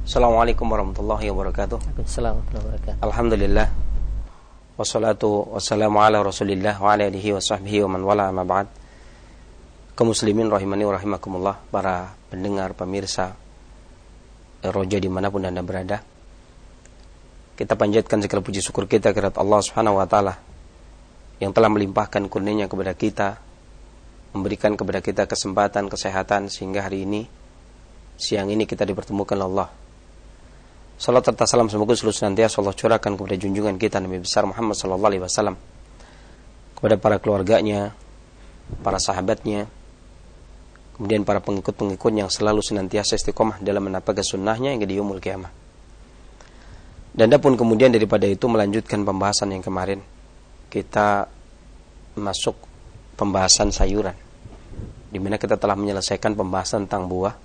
Assalamualaikum warahmatullahi wabarakatuh. Waalaikumsalam warahmatullahi wabarakatuh. Alhamdulillah. Wassalatu wassalamu ala Rasulillah wa ala alihi wa sahbihi wa man wala amma ba'd. Kaum muslimin rahimani wa rahimakumullah, para pendengar, pemirsa Roja dimanapun Anda berada. Kita panjatkan segala puji syukur kita kepada Allah Subhanahu wa taala yang telah melimpahkan kurnia-Nya kepada kita, memberikan kepada kita kesempatan, kesehatan sehingga hari ini, siang ini kita dipertemukan Allah. Salat serta salam semoga selalu senantiasa Allah curahkan kepada junjungan kita Nabi besar Muhammad sallallahu alaihi wasallam, kepada para keluarganya, para sahabatnya, kemudian para pengikut-pengikut yang selalu senantiasa istiqomah dalam menapakan sunnahnya hingga di yaumul qiyamah. Dan adapun kemudian daripada itu melanjutkan pembahasan yang kemarin, kita masuk pembahasan sayuran, di mana kita telah menyelesaikan pembahasan tentang buah.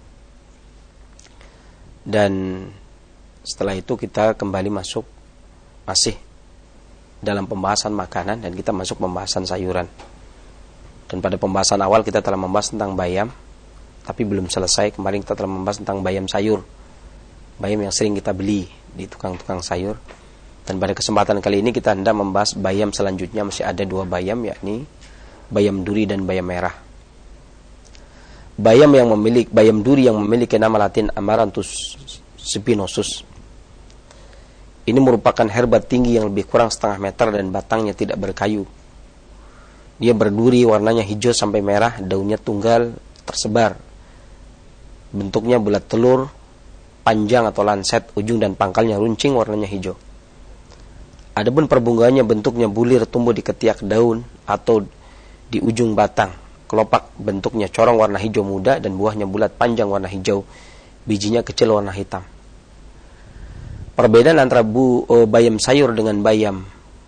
Dan setelah itu kita kembali masuk masih dalam pembahasan makanan, dan kita masuk pembahasan sayuran. Dan pada pembahasan awal kita telah membahas tentang bayam, tapi belum selesai. Kemarin kita telah membahas tentang bayam sayur, bayam yang sering kita beli di tukang-tukang sayur. Dan pada kesempatan kali ini kita hendak membahas bayam selanjutnya. Masih ada dua bayam, yakni bayam duri dan bayam merah. Bayam duri yang memiliki nama latin Amaranthus spinosus ini merupakan herba tinggi yang lebih kurang setengah meter dan batangnya tidak berkayu. Dia berduri, warnanya hijau sampai merah, daunnya tunggal tersebar. Bentuknya bulat telur, panjang atau lanset, ujung dan pangkalnya runcing, warnanya hijau. Adapun perbungaannya bentuknya bulir, tumbuh di ketiak daun atau di ujung batang. Kelopak bentuknya corong, warna hijau muda, dan buahnya bulat panjang warna hijau, bijinya kecil warna hitam. Perbedaan antara bayam sayur dengan bayam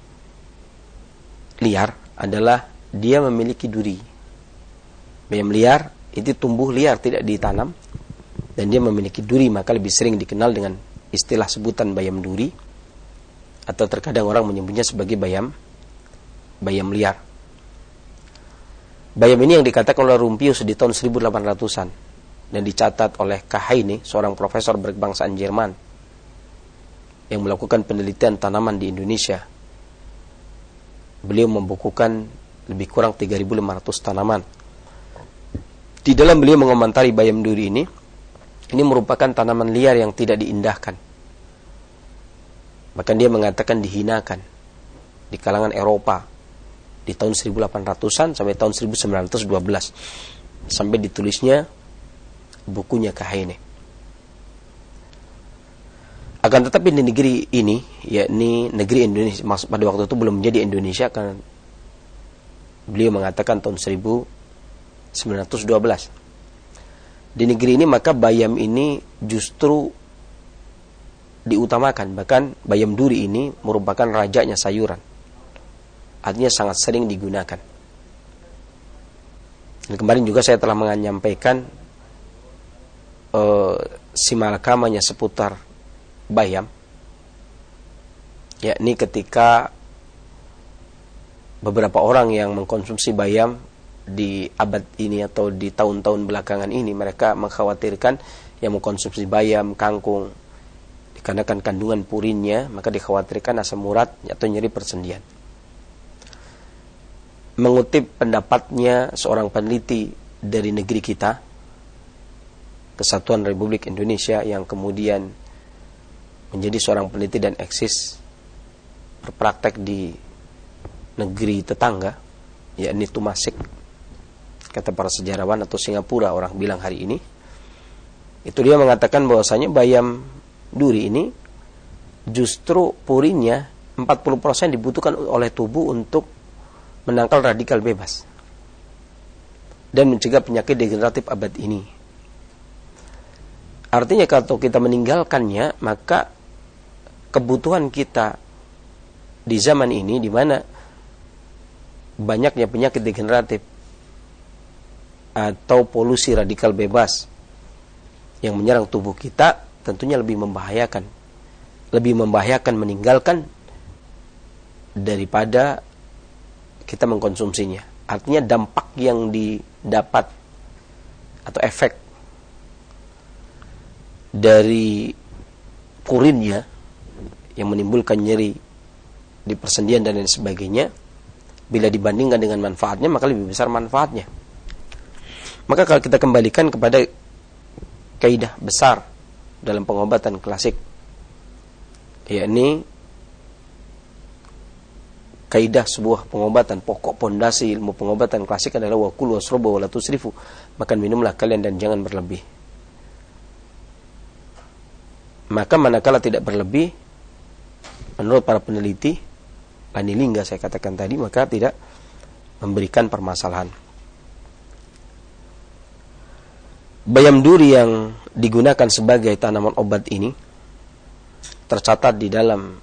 liar adalah dia memiliki duri. Bayam liar itu tumbuh liar, tidak ditanam, dan dia memiliki duri, maka lebih sering dikenal dengan istilah sebutan bayam duri, atau terkadang orang menyebutnya sebagai bayam liar. Bayam ini yang dikatakan oleh Rumpius di tahun 1800-an dan dicatat oleh Kahaini, seorang profesor berkebangsaan Jerman yang melakukan penelitian tanaman di Indonesia. Beliau membukukan lebih kurang 3.500 tanaman. Di dalam beliau mengomentari bayam duri ini merupakan tanaman liar yang tidak diindahkan. Bahkan dia mengatakan dihinakan di kalangan Eropa di tahun 1800-an sampai tahun 1912, sampai ditulisnya bukunya Kahaini. Akan tetapi di negeri ini, yakni negeri Indonesia, pada waktu itu belum menjadi Indonesia, karena beliau mengatakan tahun 1912. Di negeri ini maka bayam ini justru diutamakan. Bahkan bayam duri ini merupakan rajanya sayuran, artinya sangat sering digunakan. Dan kemarin juga saya telah menyampaikan simalkamanya seputar bayam, yakni ketika beberapa orang yang mengkonsumsi bayam di abad ini atau di tahun-tahun belakangan ini, mereka mengkhawatirkan yang mengkonsumsi bayam, kangkung, dikarenakan kandungan purinnya, maka dikhawatirkan asam urat atau nyeri persendian. Mengutip pendapatnya seorang peneliti dari negeri kita, Kesatuan Republik Indonesia, yang kemudian menjadi seorang peneliti dan eksis berpraktek di negeri tetangga, yakni Tumasik, kata para sejarawan, atau Singapura orang bilang hari ini. Itu dia mengatakan bahwasanya bayam duri ini justru purinnya 40% dibutuhkan oleh tubuh untuk menangkal radikal bebas dan mencegah penyakit degeneratif abad ini. Artinya kalau kita meninggalkannya, maka kebutuhan kita di zaman ini, di mana banyaknya penyakit degeneratif atau polusi radikal bebas yang menyerang tubuh kita, tentunya lebih membahayakan meninggalkan daripada kita mengkonsumsinya. Artinya dampak yang didapat atau efek dari purinnya yang menimbulkan nyeri di persendian dan lain sebagainya, bila dibandingkan dengan manfaatnya maka lebih besar manfaatnya. Maka kalau kita kembalikan kepada kaidah besar dalam pengobatan klasik, yakni kaidah sebuah pengobatan, pokok pondasi ilmu pengobatan klasik adalah wa kulu wasrabu wa la tusrifu, makan minumlah kalian dan jangan berlebih. Maka manakala tidak berlebih, menurut para peneliti Panilingga saya katakan tadi, maka tidak memberikan permasalahan. Bayam duri yang digunakan sebagai tanaman obat ini tercatat di dalam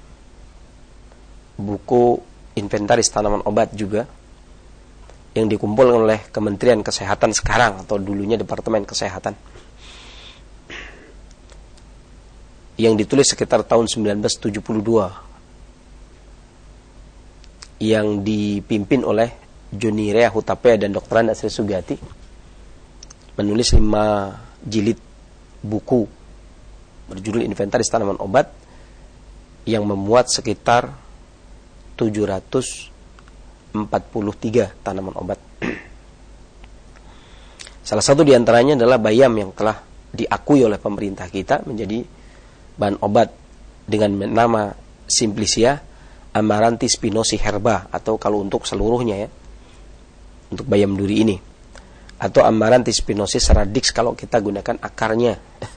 buku inventaris tanaman obat juga, yang dikumpulkan oleh Kementerian Kesehatan sekarang atau dulunya Departemen Kesehatan, yang ditulis sekitar tahun 1972, yang dipimpin oleh Joni Rea Hutapea dan Dr. Anda Sri Sugati, menulis 5 jilid buku berjudul Inventaris Tanaman Obat yang memuat sekitar 743 tanaman obat. Salah satu diantaranya adalah bayam yang telah diakui oleh pemerintah kita menjadi bahan obat dengan nama Simplicia Amaranthis spinosi herba, atau kalau untuk seluruhnya ya, untuk bayam duri ini, atau Amaranthis spinosis radix kalau kita gunakan akarnya.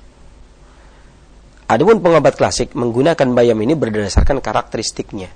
Adapun pengobat klasik menggunakan bayam ini berdasarkan karakteristiknya,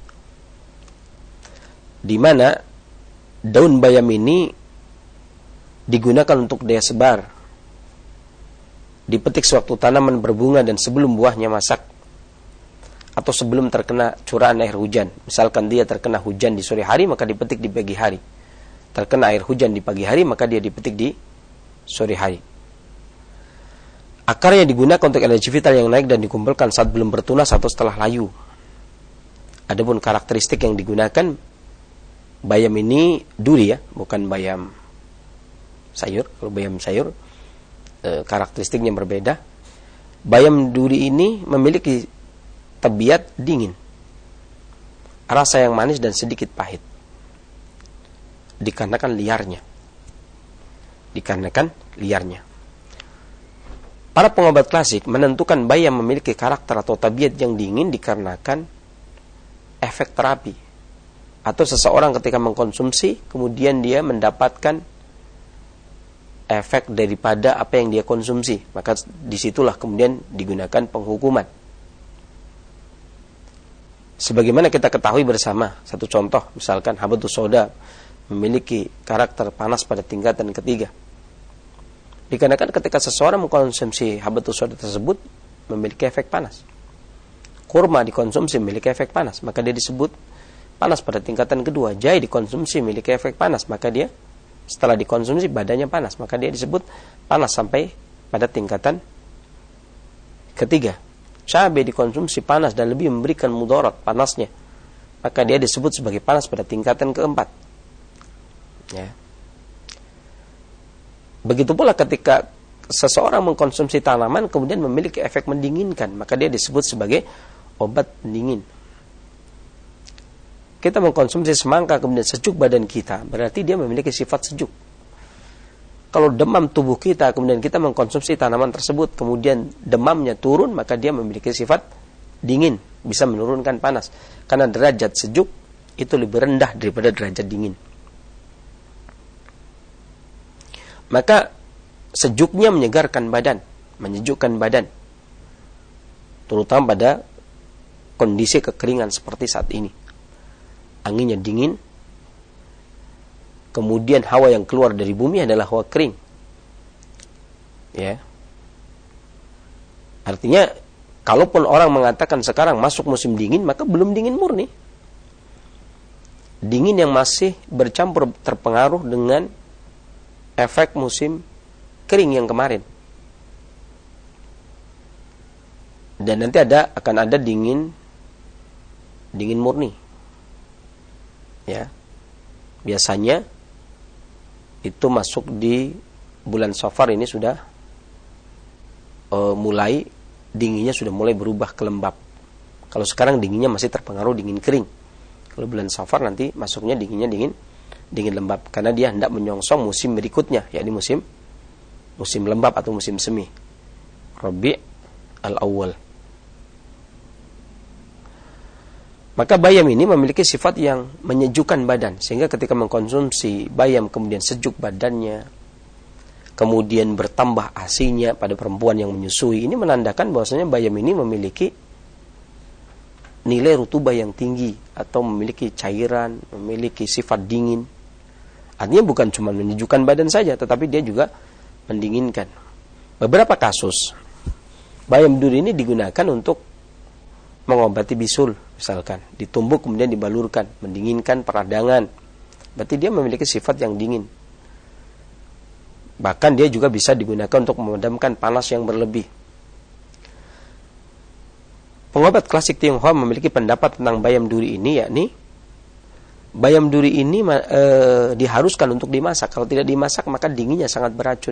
di mana daun bayam ini digunakan untuk daya sebar, dipetik sewaktu tanaman berbunga dan sebelum buahnya masak, atau sebelum terkena curahan air hujan. Misalkan dia terkena hujan di sore hari, maka dipetik di pagi hari. Terkena air hujan di pagi hari, maka dia dipetik di sore hari. Akarnya digunakan untuk energi vital yang naik dan dikumpulkan saat belum bertunas atau setelah layu. Adapun karakteristik yang digunakan, bayam ini duri ya, bukan bayam sayur. Kalau bayam sayur karakteristiknya berbeda. Bayam duri ini memiliki tabiat dingin, rasa yang manis dan sedikit pahit, dikarenakan liarnya. Para pengobat klasik menentukan bayam memiliki karakter atau tabiat yang dingin dikarenakan efek terapi, atau seseorang ketika mengkonsumsi kemudian dia mendapatkan efek daripada apa yang dia konsumsi, maka disitulah kemudian digunakan penghukuman. Sebagaimana kita ketahui bersama, satu contoh, misalkan habatus sauda memiliki karakter panas pada tingkatan ketiga. Dikarenakan ketika seseorang mengkonsumsi habatus sauda tersebut memiliki efek panas. Kurma dikonsumsi memiliki efek panas, maka dia disebut panas pada tingkatan kedua. Jahe dikonsumsi memiliki efek panas, maka dia setelah dikonsumsi badannya panas, maka dia disebut panas sampai pada tingkatan ketiga. Cabai dikonsumsi panas dan lebih memberikan mudarat panasnya, maka dia disebut sebagai panas pada tingkatan keempat. Ya. Begitu pula ketika seseorang mengkonsumsi tanaman kemudian memiliki efek mendinginkan, maka dia disebut sebagai obat pendingin. Kita mengkonsumsi semangka kemudian sejuk badan kita, berarti dia memiliki sifat sejuk. Kalau demam tubuh kita, kemudian kita mengkonsumsi tanaman tersebut, kemudian demamnya turun, maka dia memiliki sifat dingin, bisa menurunkan panas. Karena derajat sejuk itu lebih rendah daripada derajat dingin. Maka sejuknya menyegarkan badan, menyejukkan badan, terutama pada kondisi kekeringan seperti saat ini. Anginnya dingin, kemudian hawa yang keluar dari bumi adalah hawa kering. Ya. Artinya, kalaupun orang mengatakan sekarang masuk musim dingin, maka belum dingin murni. Dingin yang masih bercampur terpengaruh dengan efek musim kering yang kemarin. Dan nanti akan ada dingin murni. Ya. Biasanya itu masuk di bulan Safar ini sudah mulai dinginnya sudah mulai berubah ke lembab. Kalau sekarang dinginnya masih terpengaruh dingin kering. Kalau bulan Safar nanti masuknya dinginnya dingin lembab, karena dia hendak menyongsong musim berikutnya, yakni musim lembab atau musim semi, Rabi' al-Awwal. Maka bayam ini memiliki sifat yang menyejukkan badan, sehingga ketika mengkonsumsi bayam kemudian sejuk badannya, kemudian bertambah asinya pada perempuan yang menyusui, ini menandakan bahwasanya bayam ini memiliki nilai rutubah yang tinggi atau memiliki cairan, memiliki sifat dingin. Artinya bukan cuma menyejukkan badan saja, tetapi dia juga mendinginkan. Beberapa kasus bayam duri ini digunakan untuk mengobati bisul, misalkan ditumbuk kemudian dibalurkan, mendinginkan peradangan. Berarti dia memiliki sifat yang dingin. Bahkan dia juga bisa digunakan untuk memadamkan panas yang berlebih. Pengobat klasik Tionghoa memiliki pendapat tentang bayam duri ini, yakni bayam duri ini diharuskan untuk dimasak. Kalau tidak dimasak maka dinginnya sangat beracun.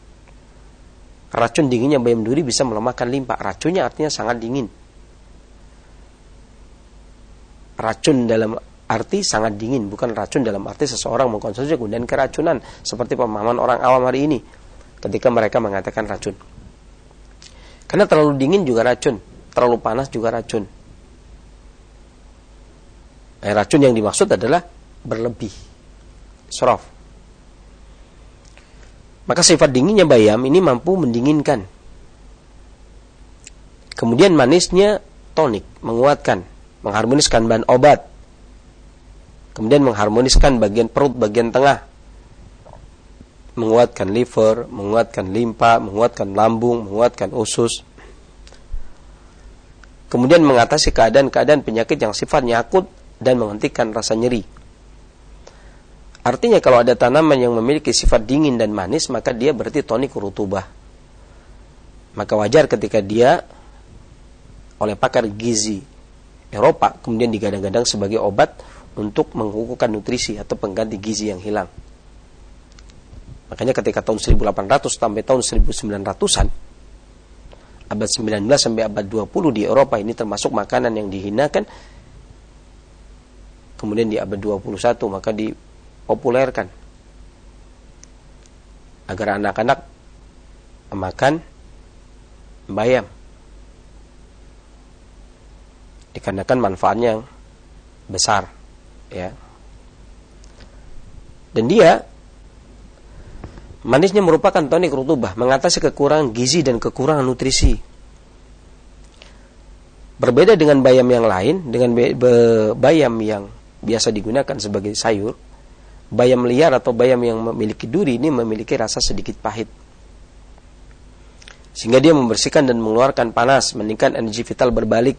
Racun dinginnya bayam duri bisa melemahkan limpa. Racunnya artinya sangat dingin. Racun dalam arti sangat dingin, bukan racun dalam arti seseorang mengkonsumsi kemudian keracunan, seperti pemahaman orang awam hari ini ketika mereka mengatakan racun. Karena terlalu dingin juga racun, terlalu panas juga racun. Racun yang dimaksud adalah berlebih, israf. Maka sifat dinginnya bayam ini mampu mendinginkan. Kemudian manisnya tonik, menguatkan, mengharmoniskan bahan obat. Kemudian mengharmoniskan bagian perut, bagian tengah. Menguatkan liver, menguatkan limpa, menguatkan lambung, menguatkan usus. Kemudian mengatasi keadaan-keadaan penyakit yang sifatnya akut dan menghentikan rasa nyeri. Artinya kalau ada tanaman yang memiliki sifat dingin dan manis, maka dia berarti tonik rutubah. Maka wajar ketika dia oleh pakar gizi Eropa kemudian digadang-gadang sebagai obat untuk mengukuhkan nutrisi atau pengganti gizi yang hilang. Makanya ketika tahun 1800 sampai tahun 1900-an, abad 19 sampai abad 20 di Eropa ini termasuk makanan yang dihinakan. Kemudian di abad 21 maka dipopulerkan agar anak-anak makan bayam, dikarenakan manfaatnya yang besar, ya. Dan dia manisnya merupakan tonik rutubah, mengatasi kekurangan gizi dan kekurangan nutrisi. Berbeda dengan bayam yang lain, dengan bayam yang biasa digunakan sebagai sayur, bayam liar atau bayam yang memiliki duri ini memiliki rasa sedikit pahit, sehingga dia membersihkan dan mengeluarkan panas, meningkatkan energi vital berbalik.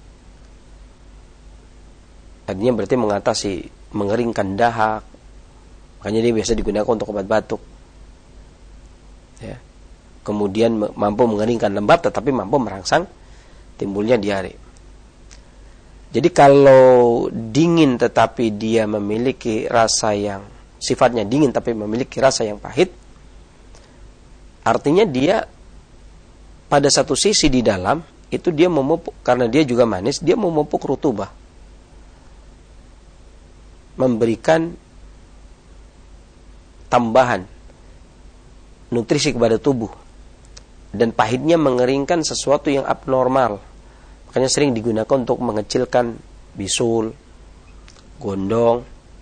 Artinya berarti mengatasi mengeringkan dahak. Makanya dia biasa digunakan untuk obat batuk, ya. Kemudian mampu mengeringkan lembab, tetapi mampu merangsang timbulnya diare. Jadi kalau dingin tetapi dia memiliki rasa yang sifatnya dingin tapi memiliki rasa yang pahit, artinya dia pada satu sisi di dalam itu dia memupuk, karena dia juga manis, dia memupuk rutubah, memberikan tambahan nutrisi kepada tubuh, dan pahitnya mengeringkan sesuatu yang abnormal. Makanya sering digunakan untuk mengecilkan bisul, gondong,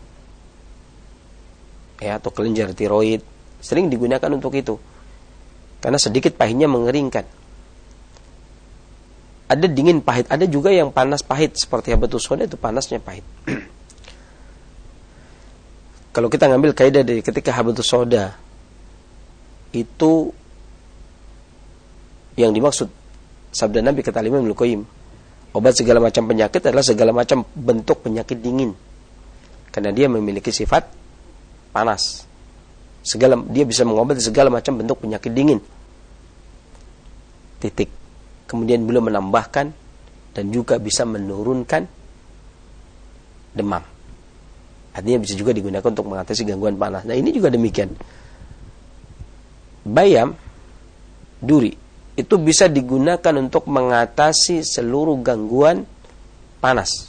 ya, atau kelenjar tiroid. Sering digunakan untuk itu, karena sedikit pahitnya mengeringkan. Ada dingin pahit, ada juga yang panas pahit, seperti habatus sauda itu panasnya pahit. Kalau kita ngambil kaidah dari ketika habatus sauda itu yang dimaksud sabda Nabi kata Imam Ibnu Qayyim, obat segala macam penyakit adalah segala macam bentuk penyakit dingin, karena dia memiliki sifat panas. Dia bisa mengobati segala macam bentuk penyakit dingin. Titik. Kemudian beliau menambahkan dan juga bisa menurunkan demam. Artinya bisa juga digunakan untuk mengatasi gangguan panas. Nah, ini juga demikian. Bayam duri itu bisa digunakan untuk mengatasi seluruh gangguan panas.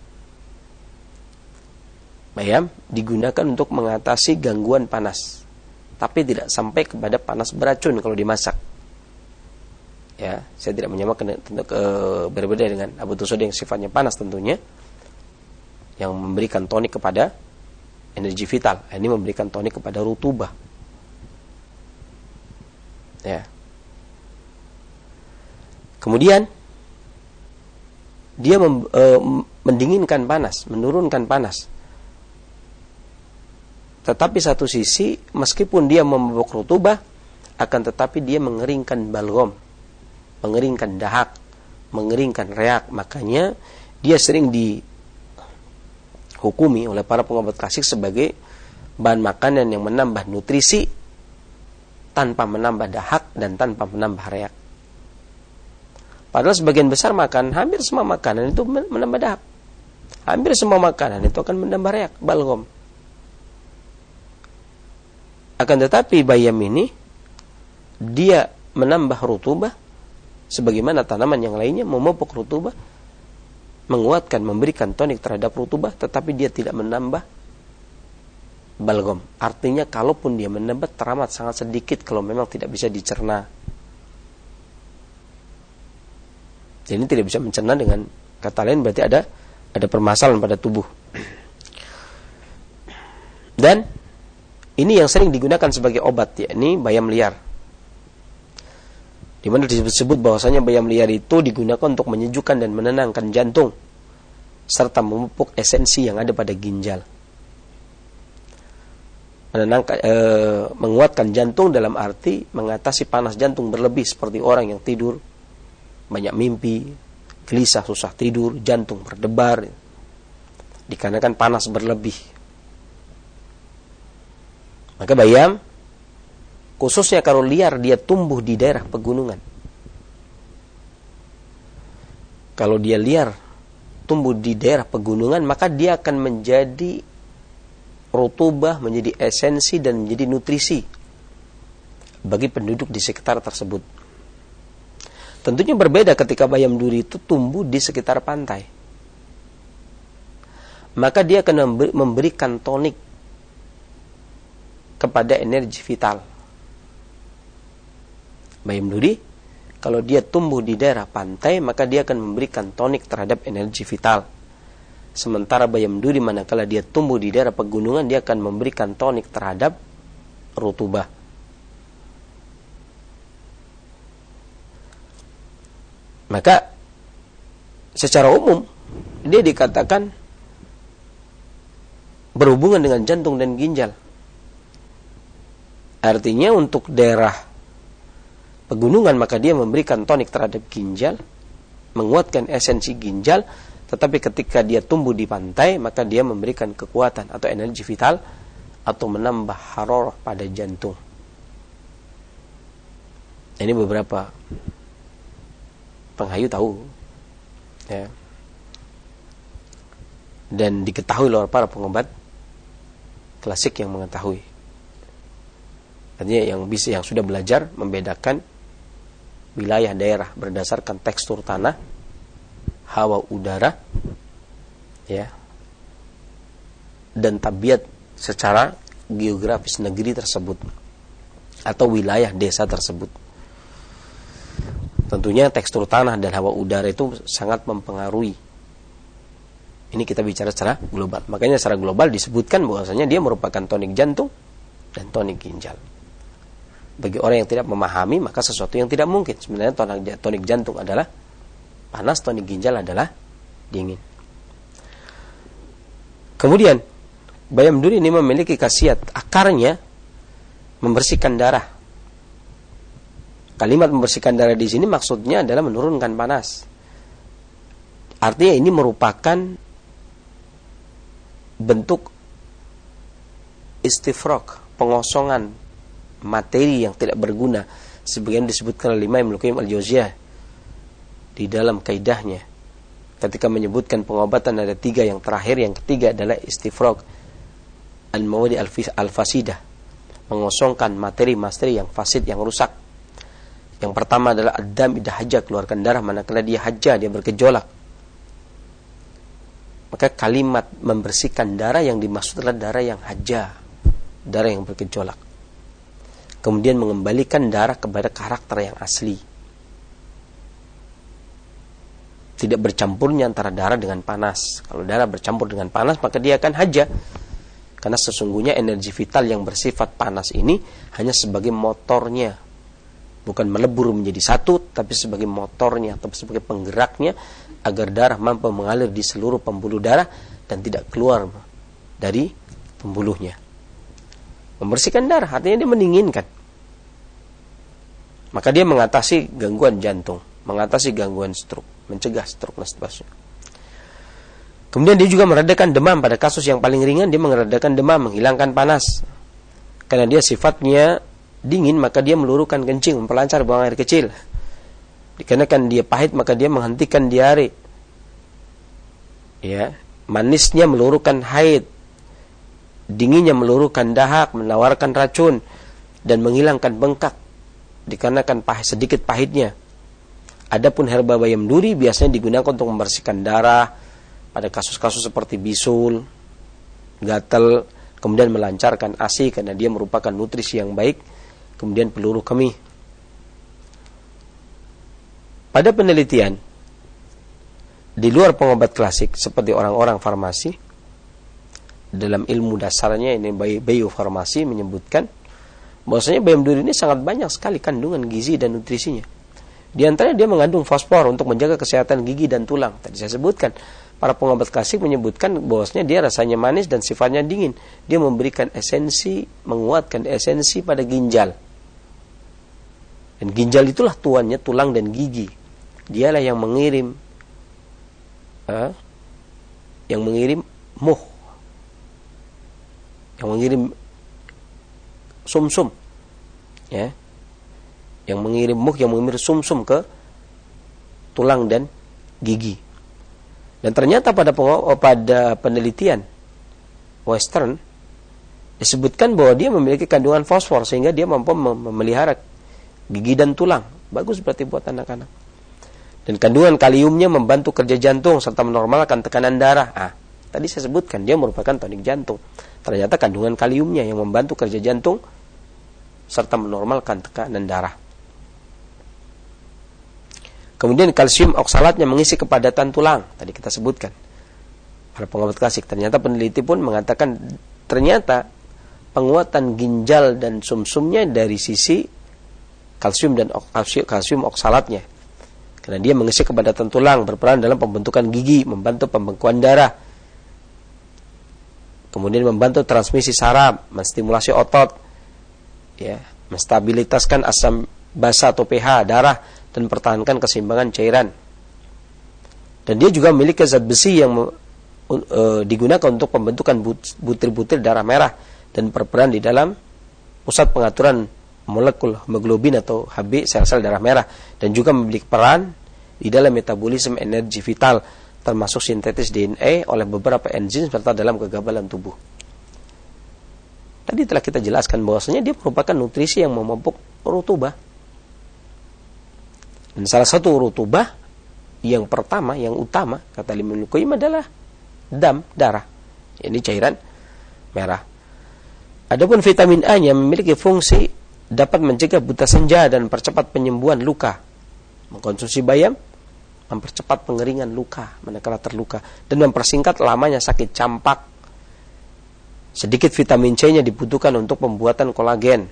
Bayam digunakan untuk mengatasi gangguan panas, tapi tidak sampai kepada panas beracun kalau dimasak. Ya, saya tidak menyamakan berbeda dengan Abu Tusud yang sifatnya panas tentunya, yang memberikan tonik kepada energi vital. Ini memberikan tonik kepada rutubah. Ya. Kemudian dia mendinginkan panas, menurunkan panas. Tetapi satu sisi, meskipun dia memabuk rutubah, akan tetapi dia mengeringkan balgom, mengeringkan dahak, mengeringkan reak. Makanya dia sering dihukumi oleh para pengobat klasik sebagai bahan makanan yang menambah nutrisi tanpa menambah dahak dan tanpa menambah reak. Padahal sebagian besar hampir semua makanan itu menambah dahak. Hampir semua makanan itu akan menambah reak, balgom. Akan tetapi bayam ini, dia menambah rutubah, sebagaimana tanaman yang lainnya memupuk rutubah, menguatkan, memberikan tonik terhadap rutubah, tetapi dia tidak menambah balgom. Artinya kalaupun dia menambah, teramat sangat sedikit kalau memang tidak bisa dicerna. Jadi ini tidak bisa mencerna, dengan kata lain berarti ada permasalahan pada tubuh. Dan ini yang sering digunakan sebagai obat, yakni bayam liar. Di mana disebut bahwasanya bayam liar itu digunakan untuk menyejukkan dan menenangkan jantung serta memupuk esensi yang ada pada ginjal. Menguatkan jantung dalam arti mengatasi panas jantung berlebih, seperti orang yang tidur banyak mimpi, gelisah, susah tidur, jantung berdebar dikarenakan panas berlebih. Maka bayam, khususnya kalau liar, dia tumbuh di daerah pegunungan. Kalau dia liar, tumbuh di daerah pegunungan, maka dia akan menjadi rutubah, menjadi esensi dan menjadi nutrisi bagi penduduk di sekitar tersebut. Tentunya berbeda ketika bayam duri itu tumbuh di sekitar pantai. Maka dia akan memberikan tonik kepada energi vital. Bayam duri, kalau dia tumbuh di daerah pantai, maka dia akan memberikan tonik terhadap energi vital. Sementara bayam duri manakala dia tumbuh di daerah pegunungan, dia akan memberikan tonik terhadap rutubah. Maka secara umum dia dikatakan berhubungan dengan jantung dan ginjal. Artinya untuk daerah pegunungan maka dia memberikan tonik terhadap ginjal, menguatkan esensi ginjal. Tetapi ketika dia tumbuh di pantai, maka dia memberikan kekuatan atau energi vital atau menambah harorah pada jantung. Ini beberapa penghayu tahu, ya, dan diketahui oleh para pengobat klasik yang mengetahui. Artinya yang sudah belajar membedakan wilayah daerah berdasarkan tekstur tanah, hawa udara, ya, dan tabiat secara geografis negeri tersebut atau wilayah desa tersebut. Tentunya tekstur tanah dan hawa udara itu sangat mempengaruhi. Ini kita bicara secara global. Makanya secara global disebutkan bahwasanya dia merupakan tonik jantung dan tonik ginjal. Bagi orang yang tidak memahami, maka sesuatu yang tidak mungkin. Sebenarnya tonik jantung adalah panas, tonik ginjal adalah dingin. Kemudian bayam duri ini memiliki khasiat akarnya membersihkan darah. Kalimat membersihkan darah di sini maksudnya adalah menurunkan panas. Artinya ini merupakan bentuk istifraq, pengosongan materi yang tidak berguna, sebagian disebutkan oleh Imam Ibnu Qayyim al-Jauziyah di dalam kaidahnya. Ketika menyebutkan pengobatan ada 3, yang terakhir, yang ketiga adalah istifraq al-mawadi al-fasidah, mengosongkan materi-materi yang fasid, yang rusak. Yang pertama adalah ad-dam idza hajja, keluarkan darah manakala dia hajja, dia bergejolak. Maka kalimat membersihkan darah yang dimaksud adalah darah yang hajja, darah yang bergejolak. Kemudian mengembalikan darah kepada karakter yang asli. Tidak bercampurnya antara darah dengan panas. Kalau darah bercampur dengan panas, maka dia akan hajja. Karena sesungguhnya energi vital yang bersifat panas ini hanya sebagai motornya. Bukan melebur menjadi satu, tapi sebagai motornya, atau sebagai penggeraknya, agar darah mampu mengalir di seluruh pembuluh darah dan tidak keluar dari pembuluhnya. Membersihkan darah, artinya dia mendinginkan. Maka dia mengatasi gangguan jantung, mengatasi gangguan stroke, mencegah stroke dan seterusnya. Kemudian dia juga meredakan demam. Pada kasus yang paling ringan, dia meredakan demam, menghilangkan panas. Karena dia sifatnya dingin, maka dia meluruhkan kencing, memperlancar buang air kecil. Dikarenakan dia pahit, maka dia menghentikan diare. Ya, manisnya meluruhkan haid, dinginnya meluruhkan dahak, menawarkan racun, dan menghilangkan bengkak. Dikarenakan sedikit pahitnya. Adapun herba bayam duri biasanya digunakan untuk membersihkan darah pada kasus-kasus seperti bisul, gatal, kemudian melancarkan ASI karena dia merupakan nutrisi yang baik, kemudian peluru kemih. Pada penelitian di luar pengobat klasik seperti orang-orang farmasi, dalam ilmu dasarnya ini biofarmasi menyebutkan bahwasanya bayam duri ini sangat banyak sekali kandungan gizi dan nutrisinya. Di antaranya dia mengandung fosfor untuk menjaga kesehatan gigi dan tulang. Tadi saya sebutkan, para pengobat klasik menyebutkan bahwasanya dia rasanya manis dan sifatnya dingin. Dia memberikan esensi, menguatkan esensi pada ginjal. Dan ginjal itulah tuannya tulang dan gigi. Dialah yang mengirim muh, yang mengirim sumsum, ya, yang mengirim muh, yang mengirim sumsum ke tulang dan gigi. Dan ternyata pada penelitian Western disebutkan bahwa dia memiliki kandungan fosfor sehingga dia mampu memelihara gigi dan tulang. Bagus berarti buat anak-anak. Dan kandungan kaliumnya membantu kerja jantung serta menormalkan tekanan darah. Tadi saya sebutkan dia merupakan tonik jantung. Ternyata kandungan kaliumnya yang membantu kerja jantung serta menormalkan tekanan darah. Kemudian kalsium oksalatnya mengisi kepadatan tulang. Tadi kita sebutkan. Para pengobat klasik. Ternyata peneliti pun mengatakan ternyata penguatan ginjal dan sumsumnya dari sisi kalsium dan kalsium oksalatnya. Karena dia mengisi kepadatan tulang, berperan dalam pembentukan gigi, membantu pembekuan darah. Kemudian membantu transmisi saraf, menstimulasi otot, ya, menstabilitaskan asam basa atau pH darah dan pertahankan keseimbangan cairan. Dan dia juga memiliki zat besi yang digunakan untuk pembentukan butir-butir darah merah dan berperan di dalam pusat pengaturan molekul hemoglobin atau Hb sel-sel darah merah, dan juga memiliki peran di dalam metabolisme energi vital termasuk sintetis DNA oleh beberapa enzim serta dalam kekebalan tubuh. Tadi telah kita jelaskan bahwasanya dia merupakan nutrisi yang memupuk rutubah. Dan salah satu rutubah yang pertama, yang utama kata Ibnu Qayyim adalah darah. Ini cairan merah. Adapun vitamin A yang memiliki fungsi dapat mencegah buta senja dan mempercepat penyembuhan luka. Mengkonsumsi bayam mempercepat pengeringan luka manakala terluka dan mempersingkat lamanya sakit campak. Sedikit vitamin C-nya dibutuhkan untuk pembuatan kolagen,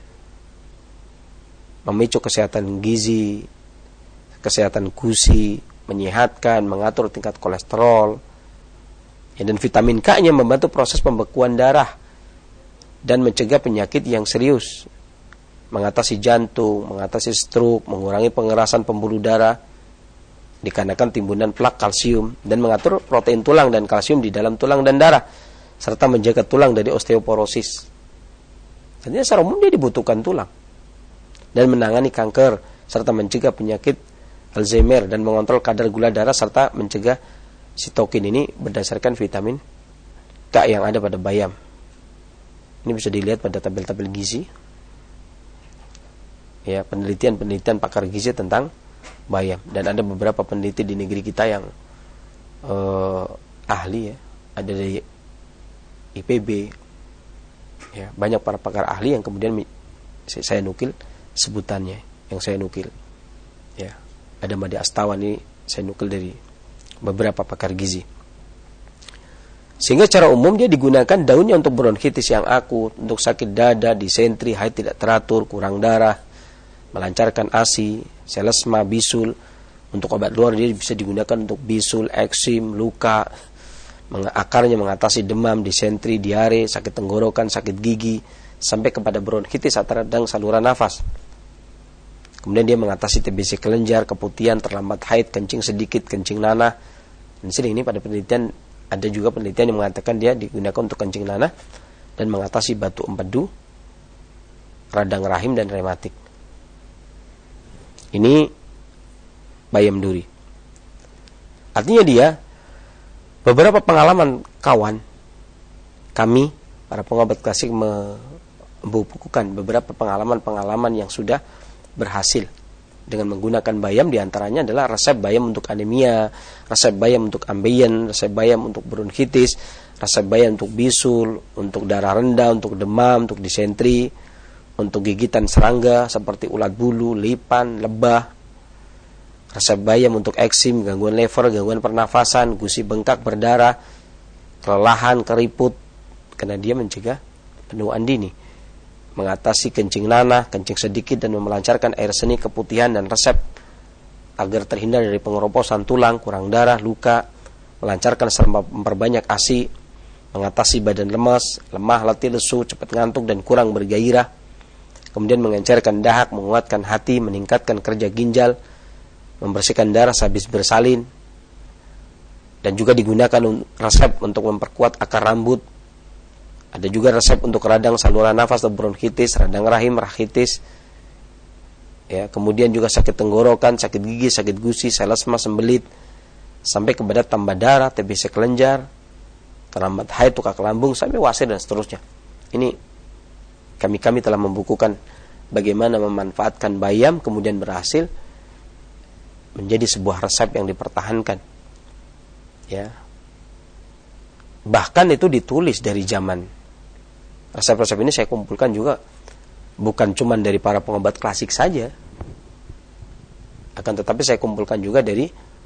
memicu kesehatan gizi, kesehatan gusi, menyehatkan, mengatur tingkat kolesterol. Dan vitamin K-nya membantu proses pembekuan darah dan mencegah penyakit yang serius, mengatasi jantung, mengatasi stroke, mengurangi pengerasan pembuluh darah dikarenakan timbunan plak kalsium, dan mengatur protein tulang dan kalsium di dalam tulang dan darah, serta menjaga tulang dari osteoporosis. Artinya secara umum dia dibutuhkan tulang, dan menangani kanker, serta mencegah penyakit Alzheimer, dan mengontrol kadar gula darah, serta mencegah sitokin. Ini berdasarkan vitamin K yang ada pada bayam. Ini bisa dilihat pada tabel-tabel gizi. ya, penelitian pakar gizi tentang bayam. Dan ada beberapa peneliti di negeri kita yang ahli ya, ada dari IPB ya, banyak para pakar ahli yang kemudian saya nukil sebutannya, yang saya nukil ya, ada Madi Astawan, ini saya nukil dari beberapa pakar gizi. Sehingga secara umum dia digunakan daunnya untuk bronkitis yang akut, untuk sakit dada, disentri, haid tidak teratur, kurang darah, melancarkan ASI, selesma, bisul. Untuk obat luar dia bisa digunakan untuk bisul, eksim, luka. Akarnya mengatasi demam, disentri, diare, sakit tenggorokan, sakit gigi, sampai kepada bronkitis atau radang saluran nafas. Kemudian dia mengatasi TBC kelenjar, keputihan, terlambat haid, kencing sedikit, kencing nanah. Dan sini ini pada penelitian, ada juga penelitian yang mengatakan dia digunakan untuk kencing nanah dan mengatasi batu empedu, radang rahim dan rematik. Ini bayam duri. Artinya dia, beberapa pengalaman kawan kami, para pengobat klasik, membukukan beberapa pengalaman-pengalaman yang sudah berhasil dengan menggunakan bayam. Diantaranya adalah resep bayam untuk anemia, resep bayam untuk ambeien, resep bayam untuk bronkitis, resep bayam untuk bisul, untuk darah rendah, untuk demam, untuk disentri, untuk gigitan serangga seperti ulat bulu, lipan, lebah, resep bayam untuk eksim, gangguan lever, gangguan pernafasan, gusi bengkak berdarah, kelelahan, keriput, karena dia mencegah penuaan dini, mengatasi kencing nanah, kencing sedikit, dan melancarkan air seni, keputihan, dan resep agar terhindar dari pengeroposan tulang, kurang darah, luka, melancarkan serta memperbanyak ASI, mengatasi badan lemas, lemah, letih, lesu, cepat ngantuk, dan kurang bergairah. Kemudian mengencerkan dahak, menguatkan hati, meningkatkan kerja ginjal, membersihkan darah sehabis bersalin. Dan juga digunakan resep untuk memperkuat akar rambut. Ada juga resep untuk radang saluran nafas atau bronkitis, radang rahim, rachitis. Ya, kemudian juga sakit tenggorokan, sakit gigi, sakit gusi, selesma, sembelit, sampai kepada tambah darah, TBC kelenjar, terlambat haid, tukak lambung, sampai wasir dan seterusnya. Ini kami telah membukukan bagaimana memanfaatkan bayam kemudian berhasil menjadi sebuah resep yang dipertahankan. Ya. Bahkan itu ditulis dari zaman. Resep-resep ini saya kumpulkan juga bukan cuma dari para pengobat klasik saja, akan tetapi saya kumpulkan juga dari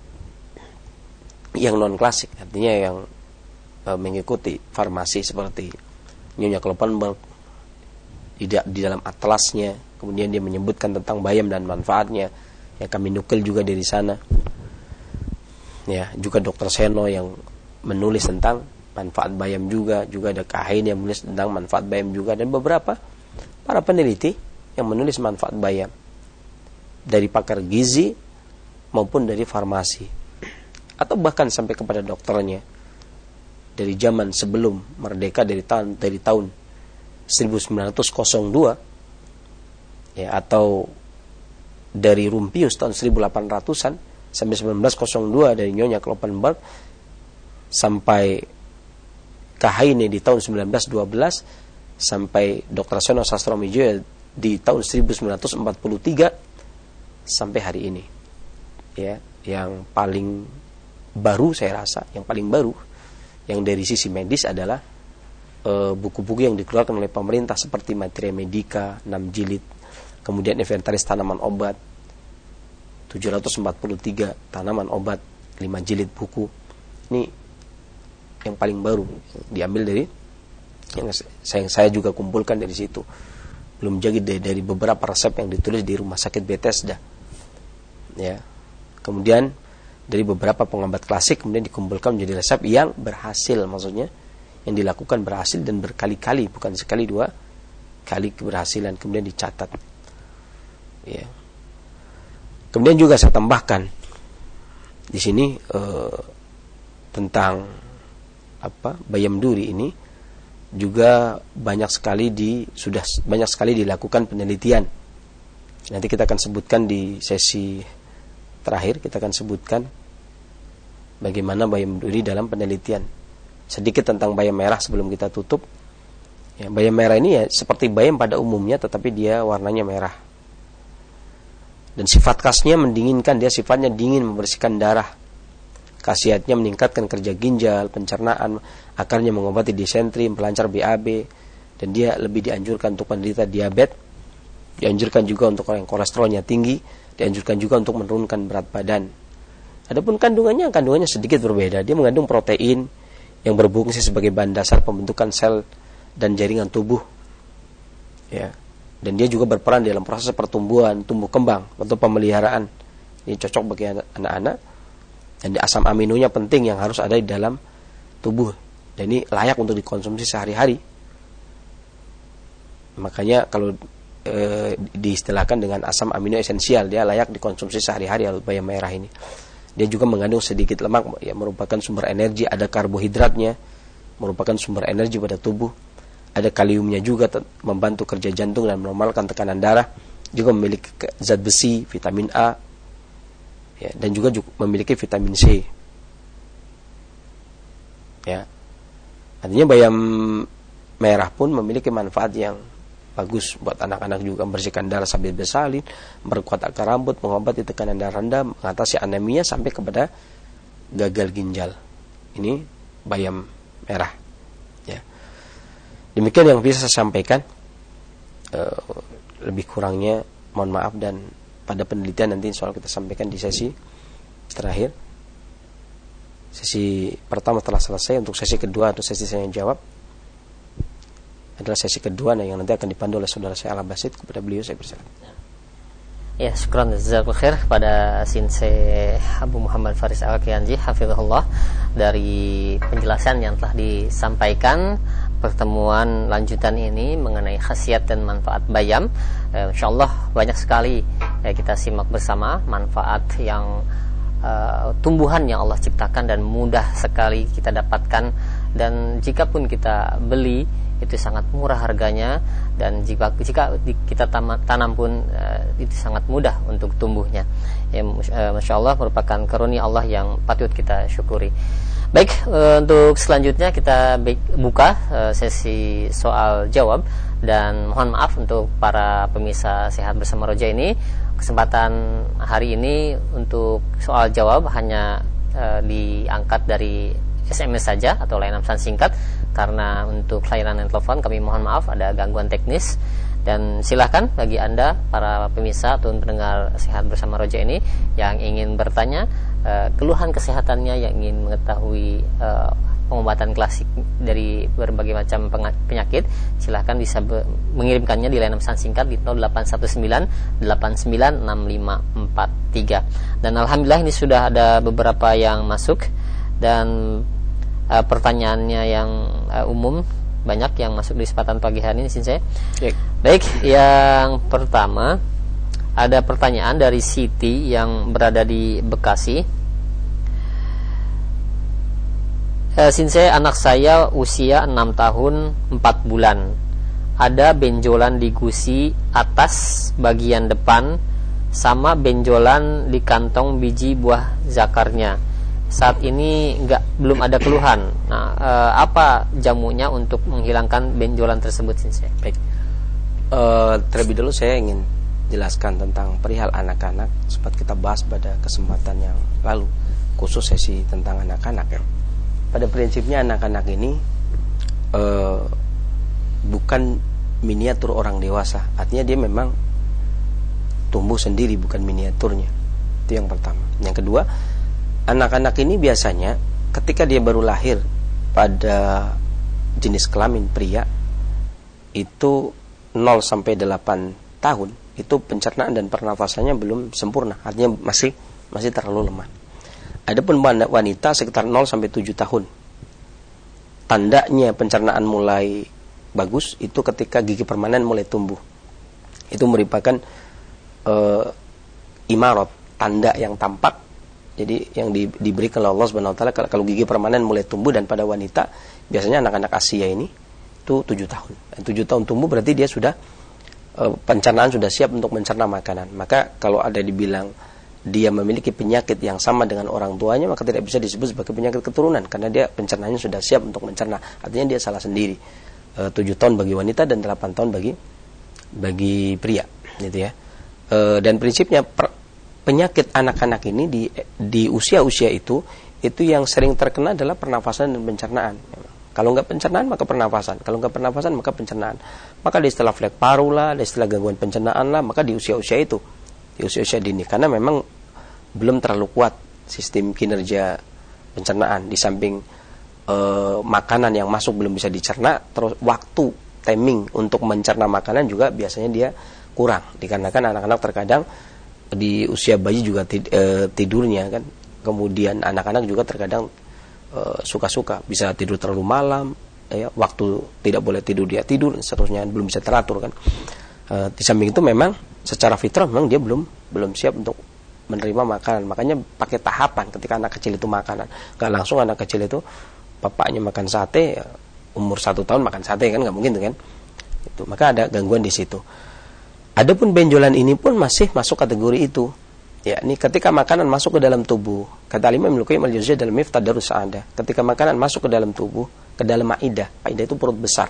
yang non klasik, artinya yang mengikuti farmasi seperti Nyonya Kloppenburg di dalam atlasnya. Kemudian dia menyebutkan tentang bayam dan manfaatnya, yang kami nukil juga dari sana. Ya, juga Dr. Seno yang menulis tentang manfaat bayam juga ada Kahin yang menulis tentang manfaat bayam juga, dan beberapa para peneliti yang menulis manfaat bayam dari pakar gizi maupun dari farmasi, atau bahkan sampai kepada dokternya dari zaman sebelum merdeka, dari tahun 1902 ya, atau dari Rumpius tahun 1800-an sampai 1902 dari Nyonya Kloppenburg, sampai Kahaini di tahun 1912, sampai Dr. Seno Sastromijoyo di tahun 1943 sampai hari ini. Ya, yang paling baru saya rasa, yang paling baru yang dari sisi medis adalah buku-buku yang dikeluarkan oleh pemerintah seperti Materia Medica 6 jilid, kemudian Inventaris Tanaman Obat 743 tanaman obat 5 jilid buku. Ini yang paling baru, diambil dari yang saya juga kumpulkan dari situ. Belum jadi dari beberapa resep yang ditulis di Rumah Sakit Bethesda. Ya. Kemudian dari beberapa pengobat klasik kemudian dikumpulkan menjadi resep yang berhasil, maksudnya yang dilakukan berhasil dan berkali-kali, bukan sekali dua kali keberhasilan, kemudian dicatat. Ya. Kemudian juga saya tambahkan di sini tentang bayam duri ini juga sudah banyak sekali dilakukan penelitian. Nanti kita akan sebutkan di sesi terakhir, kita akan sebutkan bagaimana bayam duri dalam penelitian. Sedikit tentang bayam merah sebelum kita tutup. Ya, bayam merah ini ya seperti bayam pada umumnya, tetapi dia warnanya merah. Dan sifat khasnya mendinginkan, dia sifatnya dingin, membersihkan darah. Khasiatnya meningkatkan kerja ginjal, pencernaan, akarnya mengobati disentri, melancar BAB, dan dia lebih dianjurkan untuk penderita diabetes. Dianjurkan juga untuk orang yang kolesterolnya tinggi, dianjurkan juga untuk menurunkan berat badan. Adapun kandungannya sedikit berbeda. Dia mengandung protein yang berfungsi sebagai bahan dasar pembentukan sel dan jaringan tubuh. Ya. Dan dia juga berperan dalam proses pertumbuhan, tumbuh kembang, atau pemeliharaan. Ini cocok bagi anak-anak. Dan asam aminonya penting yang harus ada di dalam tubuh. Dan ini layak untuk dikonsumsi sehari-hari. Makanya kalau diistilahkan dengan asam amino esensial, dia layak dikonsumsi sehari-hari, bayam merah ini. Dia juga mengandung sedikit lemak, ya, merupakan sumber energi. Ada karbohidratnya, merupakan sumber energi pada tubuh. Ada kaliumnya juga, membantu kerja jantung dan menormalkan tekanan darah. Juga memiliki zat besi, vitamin A, ya, dan juga memiliki vitamin C. Ya, artinya bayam merah pun memiliki manfaat yang bagus buat anak-anak juga, membersihkan darah sambil bersalin, memperkuat akar rambut, mengobati tekanan darah rendah, mengatasi anemia sampai kepada gagal ginjal. Ini bayam merah. Ya. Demikian yang bisa saya sampaikan. Lebih kurangnya mohon maaf, dan pada penelitian nanti insya Allah kita sampaikan di sesi terakhir. Sesi pertama telah selesai. Untuk sesi kedua atau sesi saya jawab adalah sesi kedua yang nanti akan dipandu oleh saudara saya Al-Basit. Kepada beliau saya persilakan. Ya, syukran jazakallahu khair pada Sensei Abu Muhammad Faris Al-Kianji hafizahullah dari penjelasan yang telah disampaikan. Pertemuan lanjutan ini mengenai khasiat dan manfaat bayam, insyaallah banyak sekali kita simak bersama manfaat yang tumbuhan yang Allah ciptakan dan mudah sekali kita dapatkan, dan jika pun kita beli itu sangat murah harganya, dan jika kita tanam pun itu sangat mudah untuk tumbuhnya. Ya, Masya Allah, merupakan karunia Allah yang patut kita syukuri. Baik, untuk selanjutnya kita buka sesi soal jawab, dan mohon maaf untuk para pemirsa Sehat Bersama Roja ini, kesempatan hari ini untuk soal jawab hanya diangkat dari SMS saja atau layanan pesan singkat, karena untuk layanan telepon kami mohon maaf ada gangguan teknis. Dan silahkan bagi Anda para pemirsa atau pendengar Sehat Bersama Roja ini yang ingin bertanya keluhan kesehatannya, yang ingin mengetahui pengobatan klasik dari berbagai macam penyakit, silahkan bisa mengirimkannya di layanan pesan singkat di 0819 896543. Dan alhamdulillah ini sudah ada beberapa yang masuk, dan pertanyaannya yang umum banyak yang masuk di kesempatan pagi hari ini, Sensei. Baik, yang pertama ada pertanyaan dari Siti yang berada di Bekasi. Sensei, anak saya usia 6 tahun 4 bulan. Ada benjolan di gusi atas bagian depan sama benjolan di kantong biji buah zakarnya. Saat ini belum ada keluhan. Nah, apa jamunya untuk menghilangkan benjolan tersebut, Sensei? Baik. Terlebih dulu saya ingin jelaskan tentang perihal anak-anak, sempat kita bahas pada kesempatan yang lalu, khusus sesi tentang anak-anak ya. Pada prinsipnya anak-anak ini bukan miniatur orang dewasa. Artinya dia memang tumbuh sendiri, bukan miniaturnya. Itu yang pertama. Yang kedua, anak-anak ini biasanya ketika dia baru lahir pada jenis kelamin pria itu 0 sampai 8 tahun, itu pencernaan dan pernafasannya belum sempurna, artinya masih terlalu lemah. Adapun wanita sekitar 0 sampai 7 tahun. Tandanya pencernaan mulai bagus itu ketika gigi permanen mulai tumbuh. Itu merupakan imarat, tanda yang tampak. Jadi yang diberikan oleh Allah Subhanahu wa taala kalau gigi permanen mulai tumbuh, dan pada wanita biasanya anak-anak Asia ini itu 7 tahun. Dan 7 tahun tumbuh berarti dia sudah pencernaan sudah siap untuk mencerna makanan. Maka kalau ada dibilang dia memiliki penyakit yang sama dengan orang tuanya, maka tidak bisa disebut sebagai penyakit keturunan, karena dia pencernaannya sudah siap untuk mencerna. Artinya dia salah sendiri. 7 tahun bagi wanita dan 8 tahun bagi pria, gitu ya. Dan prinsipnya penyakit anak-anak ini di usia-usia itu yang sering terkena adalah pernafasan dan pencernaan. Kalau nggak pencernaan maka pernafasan, kalau nggak pernafasan maka pencernaan. Maka di istilah flek paru lah, di istilah gangguan pencernaan lah, maka di usia-usia itu, di usia-usia dini, karena memang belum terlalu kuat sistem kinerja pencernaan. Di samping makanan yang masuk belum bisa dicerna, terus waktu timing untuk mencerna makanan juga biasanya dia kurang, dikarenakan anak-anak terkadang di usia bayi juga tidurnya kan, kemudian anak-anak juga terkadang suka-suka bisa tidur terlalu malam, ya, waktu tidak boleh tidur dia tidur, seterusnya belum bisa teratur kan. Di samping itu memang secara fitrah memang dia belum siap untuk menerima makanan, makanya pakai tahapan. Ketika anak kecil itu makanan, nggak langsung anak kecil itu bapaknya makan sate, umur 1 tahun makan sate kan, nggak mungkin tuh kan. Itu maka ada gangguan di situ. Adapun benjolan ini pun masih masuk kategori itu. Ya, ini ketika makanan masuk ke dalam tubuh. Kata Imam Ibnu Qayyim al-Jauziyah dalam Miftah Darus Sa'adah, ketika makanan masuk ke dalam tubuh, ke dalam maidah. Maidah itu perut besar.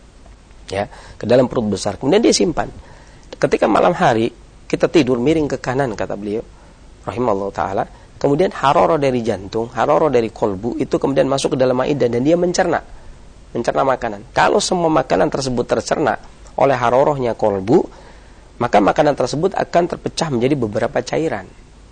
Ya, ke dalam perut besar. Kemudian dia simpan. Ketika malam hari kita tidur miring ke kanan, kata beliau rahimahullah taala, kemudian haroro dari jantung, haroro dari kolbu itu kemudian masuk ke dalam maidah dan dia mencerna makanan. Kalau semua makanan tersebut tercerna oleh harorohnya kolbu, maka makanan tersebut akan terpecah menjadi beberapa cairan.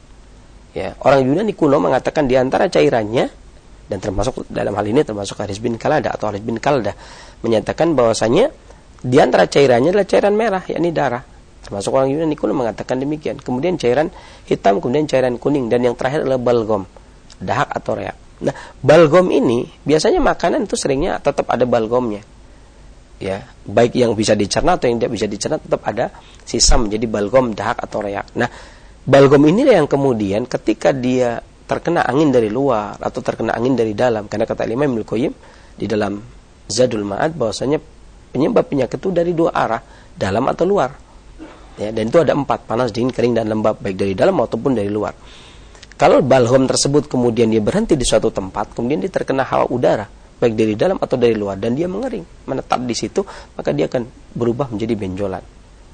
Ya, orang Yunani kuno mengatakan di antara cairannya, dan termasuk dalam hal ini termasuk Haris bin Kalada atau Haris bin Kalda, menyatakan bahwasanya di antara cairannya adalah cairan merah, yakni darah. Termasuk orang Yunani kuno mengatakan demikian. Kemudian cairan hitam, kemudian cairan kuning, dan yang terakhir adalah balgom, dahak atau reak. Nah, balgom ini biasanya makanan itu seringnya tetap ada balgomnya. Ya, baik yang bisa dicerna atau yang tidak bisa dicerna tetap ada sisa menjadi balgom, dahak atau reak. Nah, balgom inilah yang kemudian ketika dia terkena angin dari luar atau terkena angin dari dalam, karena kata Imam Ibnu Qayyim di dalam Zadul Ma'ad bahwasanya penyebab penyakit itu dari 2 arah, dalam atau luar. Ya, dan itu ada 4, panas, dingin, kering, dan lembab, baik dari dalam maupun dari luar. Kalau balgom tersebut kemudian dia berhenti di suatu tempat, kemudian dia terkena hawa udara, baik dari dalam atau dari luar, dan dia mengering, menetap di situ, maka dia akan berubah menjadi benjolan.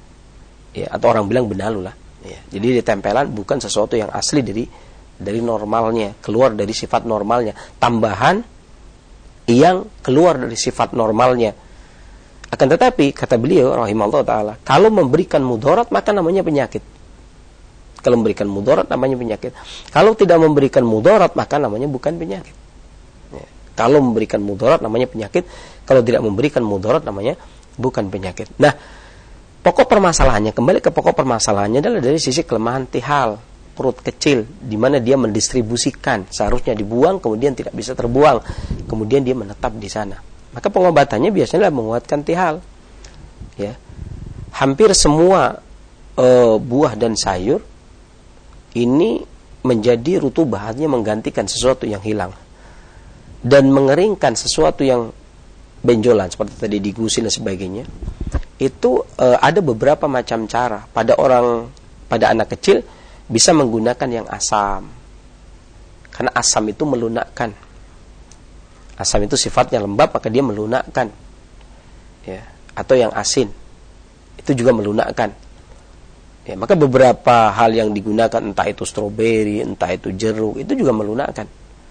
Ya, atau orang bilang benalu lah. Ya, jadi ditempelan bukan sesuatu yang asli dari normalnya, keluar dari sifat normalnya, tambahan yang keluar dari sifat normalnya. Akan tetapi kata beliau rahimahullah taala, kalau memberikan mudarat maka namanya penyakit. Kalau memberikan mudarat namanya penyakit. Kalau tidak memberikan mudarat maka namanya bukan penyakit. Ya. Kalau memberikan mudarat namanya penyakit, kalau tidak memberikan mudarat namanya bukan penyakit. Nah, pokok permasalahannya, kembali ke pokok permasalahannya adalah dari sisi kelemahan tihal, perut kecil, di mana dia mendistribusikan, seharusnya dibuang, kemudian tidak bisa terbuang, kemudian dia menetap di sana. Maka pengobatannya biasanya menguatkan tihal. Ya, hampir semua buah dan sayur ini menjadi rutubah, artinya menggantikan sesuatu yang hilang, dan mengeringkan sesuatu yang benjolan seperti tadi digusil dan sebagainya. Itu ada beberapa macam cara. Pada anak kecil bisa menggunakan yang asam, karena asam itu melunakkan. Asam itu sifatnya lembab, maka dia melunakkan. Ya, atau yang asin itu juga melunakkan. Ya, maka beberapa hal yang digunakan, entah itu stroberi, entah itu jeruk, itu juga melunakkan.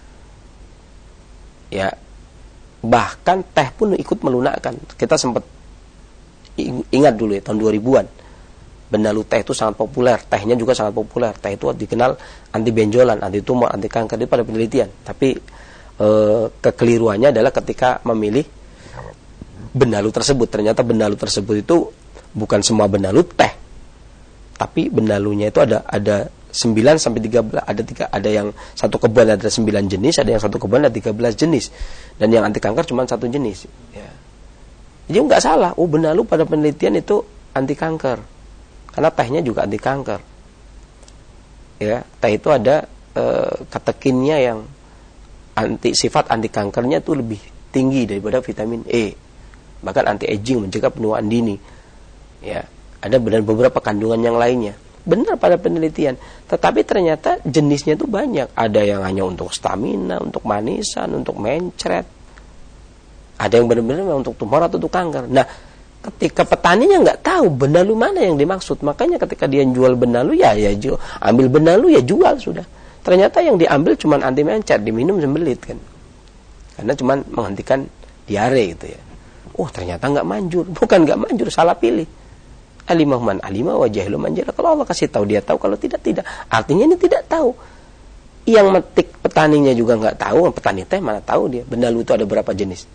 Ya, bahkan teh pun ikut melunakkan. Kita sempat ingat dulu ya, tahun 2000-an, benalu teh itu sangat populer, tehnya juga sangat populer. Teh itu dikenal anti benjolan, anti tumor, anti kanker, itu pada penelitian. Tapi kekeliruannya adalah ketika memilih benalu tersebut. Ternyata benalu tersebut itu bukan semua benalu teh, tapi benalunya itu ada 9 sampai 13, ada yang satu kebun ada 9 jenis, ada yang satu kebun ada 13 jenis, dan yang anti kanker cuma 1 jenis. Ya. Jadi nggak salah, benalu pada penelitian itu anti kanker, karena tehnya juga anti kanker. Ya, teh itu ada katekinnya yang sifat anti kankernya itu lebih tinggi daripada vitamin E, bahkan anti aging, mencegah penuaan dini. Ya, ada beberapa kandungan yang lainnya. Benar pada penelitian, tetapi ternyata jenisnya itu banyak. Ada yang hanya untuk stamina, untuk manisan, untuk mencret. Ada yang benar-benar untuk tumor atau untuk kanker. Nah, ketika petaninya nggak tahu benalu mana yang dimaksud, makanya ketika dia jual benalu ya jual, ambil benalu ya jual sudah. Ternyata yang diambil cuma anti mencer, diminum sembelit kan, karena cuma menghentikan diare gitu ya. Oh ternyata nggak manjur, bukan nggak manjur, salah pilih. Alimah man alimah wa jahilu man jahila. Kalau Allah kasih tahu dia tahu, kalau tidak. Artinya ini tidak tahu. Yang metik petaninya juga nggak tahu, petani teh mana tahu dia benalu itu ada berapa jenis.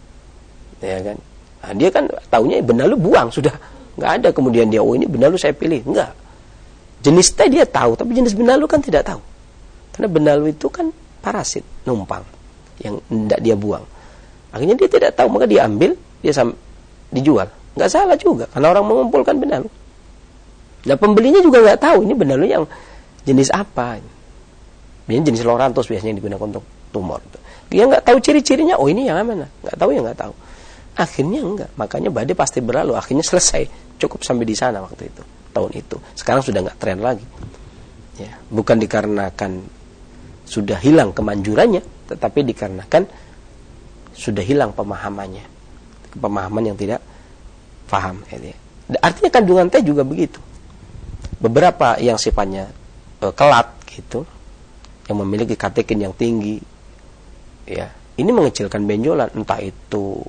Ya kan? Nah, dia kan taunya benalu buang sudah, nggak ada kemudian dia ini benalu saya pilih, enggak. Jenis teh dia tahu, tapi jenis benalu kan tidak tahu. Karena benalu itu kan parasit numpang yang tidak dia buang. Akhirnya dia tidak tahu, maka dia ambil, dia dijual. Nggak salah juga, karena orang mengumpulkan benalu. Nah pembelinya juga nggak tahu ini benalu yang jenis apa. Ini jenis lorantos biasanya yang digunakan untuk tumor. Dia nggak tahu ciri-cirinya, oh ini yang mana? Nggak tahu ya nggak tahu. Akhirnya enggak, makanya badai pasti berlalu. Akhirnya selesai, cukup sampai di sana waktu itu, tahun itu. Sekarang sudah nggak tren lagi. Ya, bukan dikarenakan sudah hilang kemanjurannya, tetapi dikarenakan sudah hilang pemahamannya, pemahaman yang tidak paham. Artinya kandungan teh juga begitu. Beberapa yang sifatnya kelat gitu, yang memiliki katekin yang tinggi, ya, ini mengecilkan benjolan, entah itu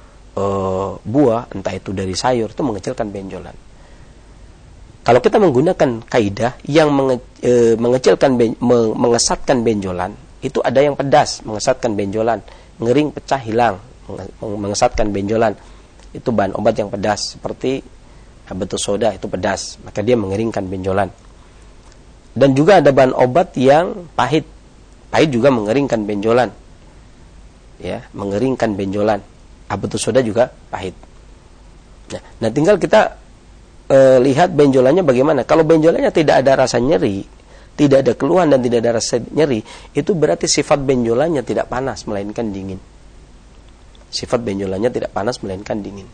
buah, entah itu dari sayur, itu mengecilkan benjolan. Kalau kita menggunakan kaidah yang mengecilkan mengesatkan benjolan, itu ada yang pedas, mengesatkan benjolan, ngering, pecah, hilang, mengesatkan benjolan. Itu bahan obat yang pedas, seperti habatus soda, itu pedas, maka dia mengeringkan benjolan. Dan juga ada bahan obat yang pahit juga mengeringkan benjolan, ya, mengeringkan benjolan. Habatus soda juga pahit. Nah tinggal kita lihat benjolannya bagaimana. Kalau benjolannya tidak ada rasa nyeri, tidak ada keluhan dan tidak ada rasa nyeri, itu berarti sifat benjolannya tidak panas melainkan dingin. Sifat benjolannya tidak panas melainkan dingin.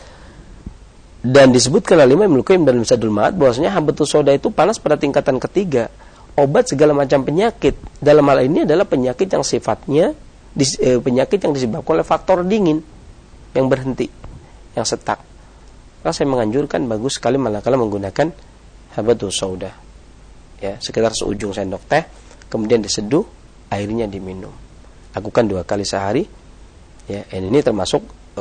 Dan disebutkan oleh Imam Ibnu Qayyim dalam Zadul Ma'ad bahwasanya habatus soda itu panas pada tingkatan ketiga. Obat segala macam penyakit. Dalam hal ini adalah penyakit yang sifatnya penyakit yang disebabkan oleh faktor dingin yang berhenti, yang setak. Maka saya menganjurkan bagus sekali manakala menggunakan habatus soda. Ya, sekitar seujung sendok teh, kemudian diseduh, airnya diminum. Lakukan 2 kali sehari. Ya, ini termasuk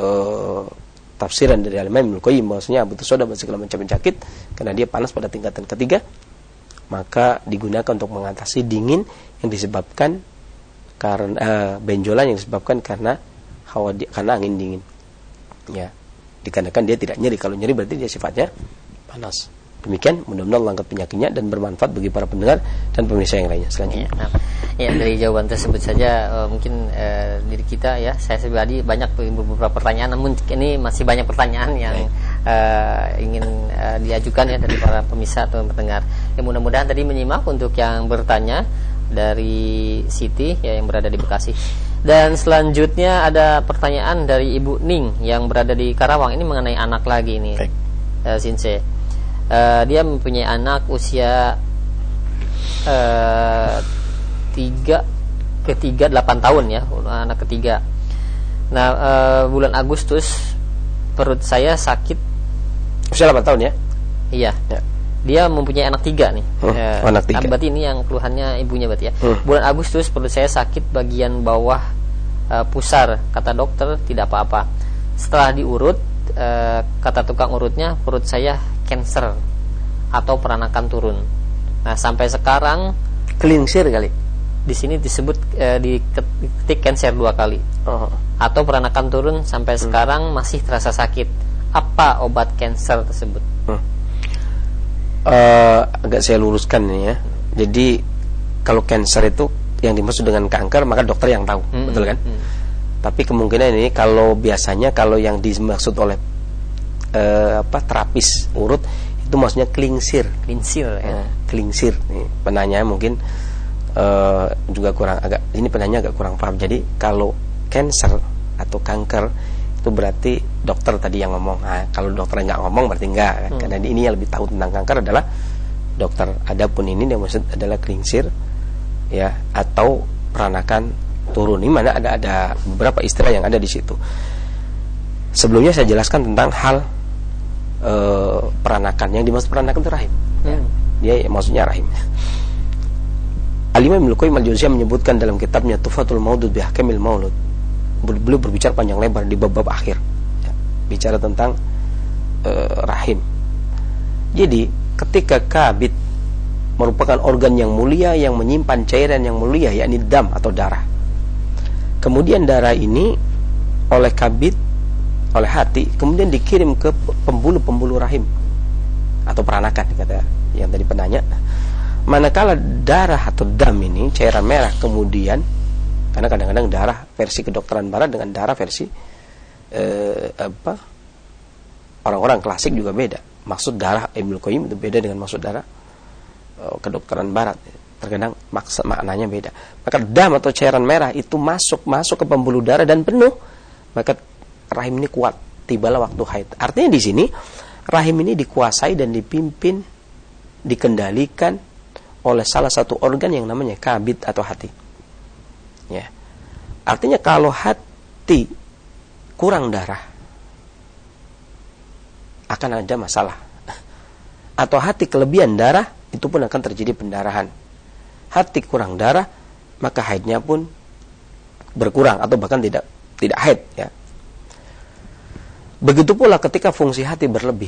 tafsiran dari Imam Ibnu Qayyim bahwasanya habatus soda segala macam penyakit karena dia panas pada tingkatan ketiga, maka digunakan untuk mengatasi dingin yang disebabkan karena benjolan yang disebabkan karena angin dingin. Ya, dikarenakan dia tidak nyeri. Kalau nyeri berarti dia sifatnya panas. Demikian, mudah-mudahan Allah angkat penyakitnya dan bermanfaat bagi para pendengar dan pemirsa yang lainnya. Selanjutnya. Ya, dari jawaban tersebut saja mungkin diri kita, ya, saya pribadi banyak beberapa pertanyaan, namun ini masih banyak pertanyaan yang ingin diajukan ya dari para pemirsa atau pendengar. Ya, mudah-mudahan tadi menyimak untuk yang bertanya dari Siti, ya, yang berada di Bekasi. Dan selanjutnya ada pertanyaan dari Ibu Ning yang berada di Karawang. Ini mengenai anak lagi ini, Sinse. Dia mempunyai anak usia 8 tahun, ya, anak ketiga. Nah, bulan Agustus perut saya sakit. Usia 8 tahun ya? Iya. Ya. Dia mempunyai anak 3 nih. Anak 3. Berarti ini yang keluhannya ibunya berarti ya. Bulan Agustus perut saya sakit bagian bawah pusar. Kata dokter tidak apa-apa. Setelah diurut, kata tukang urutnya perut saya cancer atau peranakan turun. Nah, sampai sekarang kelingsir kali. Di sini disebut diketik cancer 2 kali. Atau peranakan turun sampai sekarang masih terasa sakit. Apa obat cancer tersebut? Agak saya luruskan ini ya. Jadi kalau cancer itu yang dimaksud dengan kanker, maka dokter yang tahu, betul kan? Tapi kemungkinan ini kalau biasanya kalau yang dimaksud oleh terapis urut itu maksudnya klingsir. Ya. Klingsir. Nih, penanya mungkin juga ini penanya agak kurang paham. Jadi kalau cancer atau kanker itu berarti dokter tadi yang ngomong. Nah, kalau dokter nggak ngomong berarti enggak kan? Karena ini yang lebih tahu tentang kanker adalah dokter. Adapun ini yang maksud adalah klingsir, ya, atau peranakan turun. Ini mana ada beberapa istilah yang ada di situ. Sebelumnya saya jelaskan tentang hal peranakan. Yang dimaksud peranakan itu rahim. Dia maksudnya rahim. Al-Imam Ibnu Qayyim al-Jauziyah menyebutkan dalam kitabnya Tuhfatul Maudud bi Ahkamil Maulud. Beliau berbicara panjang lebar di bab-bab akhir. Ya, bicara tentang rahim. Jadi, ketika kabid merupakan organ yang mulia yang menyimpan cairan yang mulia, yakni dam atau darah. Kemudian darah ini oleh kabid, oleh hati, kemudian dikirim ke pembuluh-pembuluh rahim atau peranakan, kata yang tadi penanya. Manakala darah atau dam ini cairan merah, kemudian karena kadang-kadang darah versi kedokteran barat dengan darah versi orang-orang klasik juga beda. Maksud darah Ibnu Qayyim itu beda dengan maksud darah kedokteran barat. Terkadang maknanya beda. Maka dam atau cairan merah itu masuk ke pembuluh darah dan penuh, maka rahim ini kuat. Tibalah waktu haid. Artinya di sini rahim ini dikuasai dan dipimpin, dikendalikan oleh salah satu organ yang namanya kabid atau hati. Ya. Artinya kalau hati kurang darah akan ada masalah. Atau hati kelebihan darah, itu pun akan terjadi pendarahan. Hati kurang darah, maka haidnya pun berkurang atau bahkan tidak haid, ya. Begitu pula ketika fungsi hati berlebih.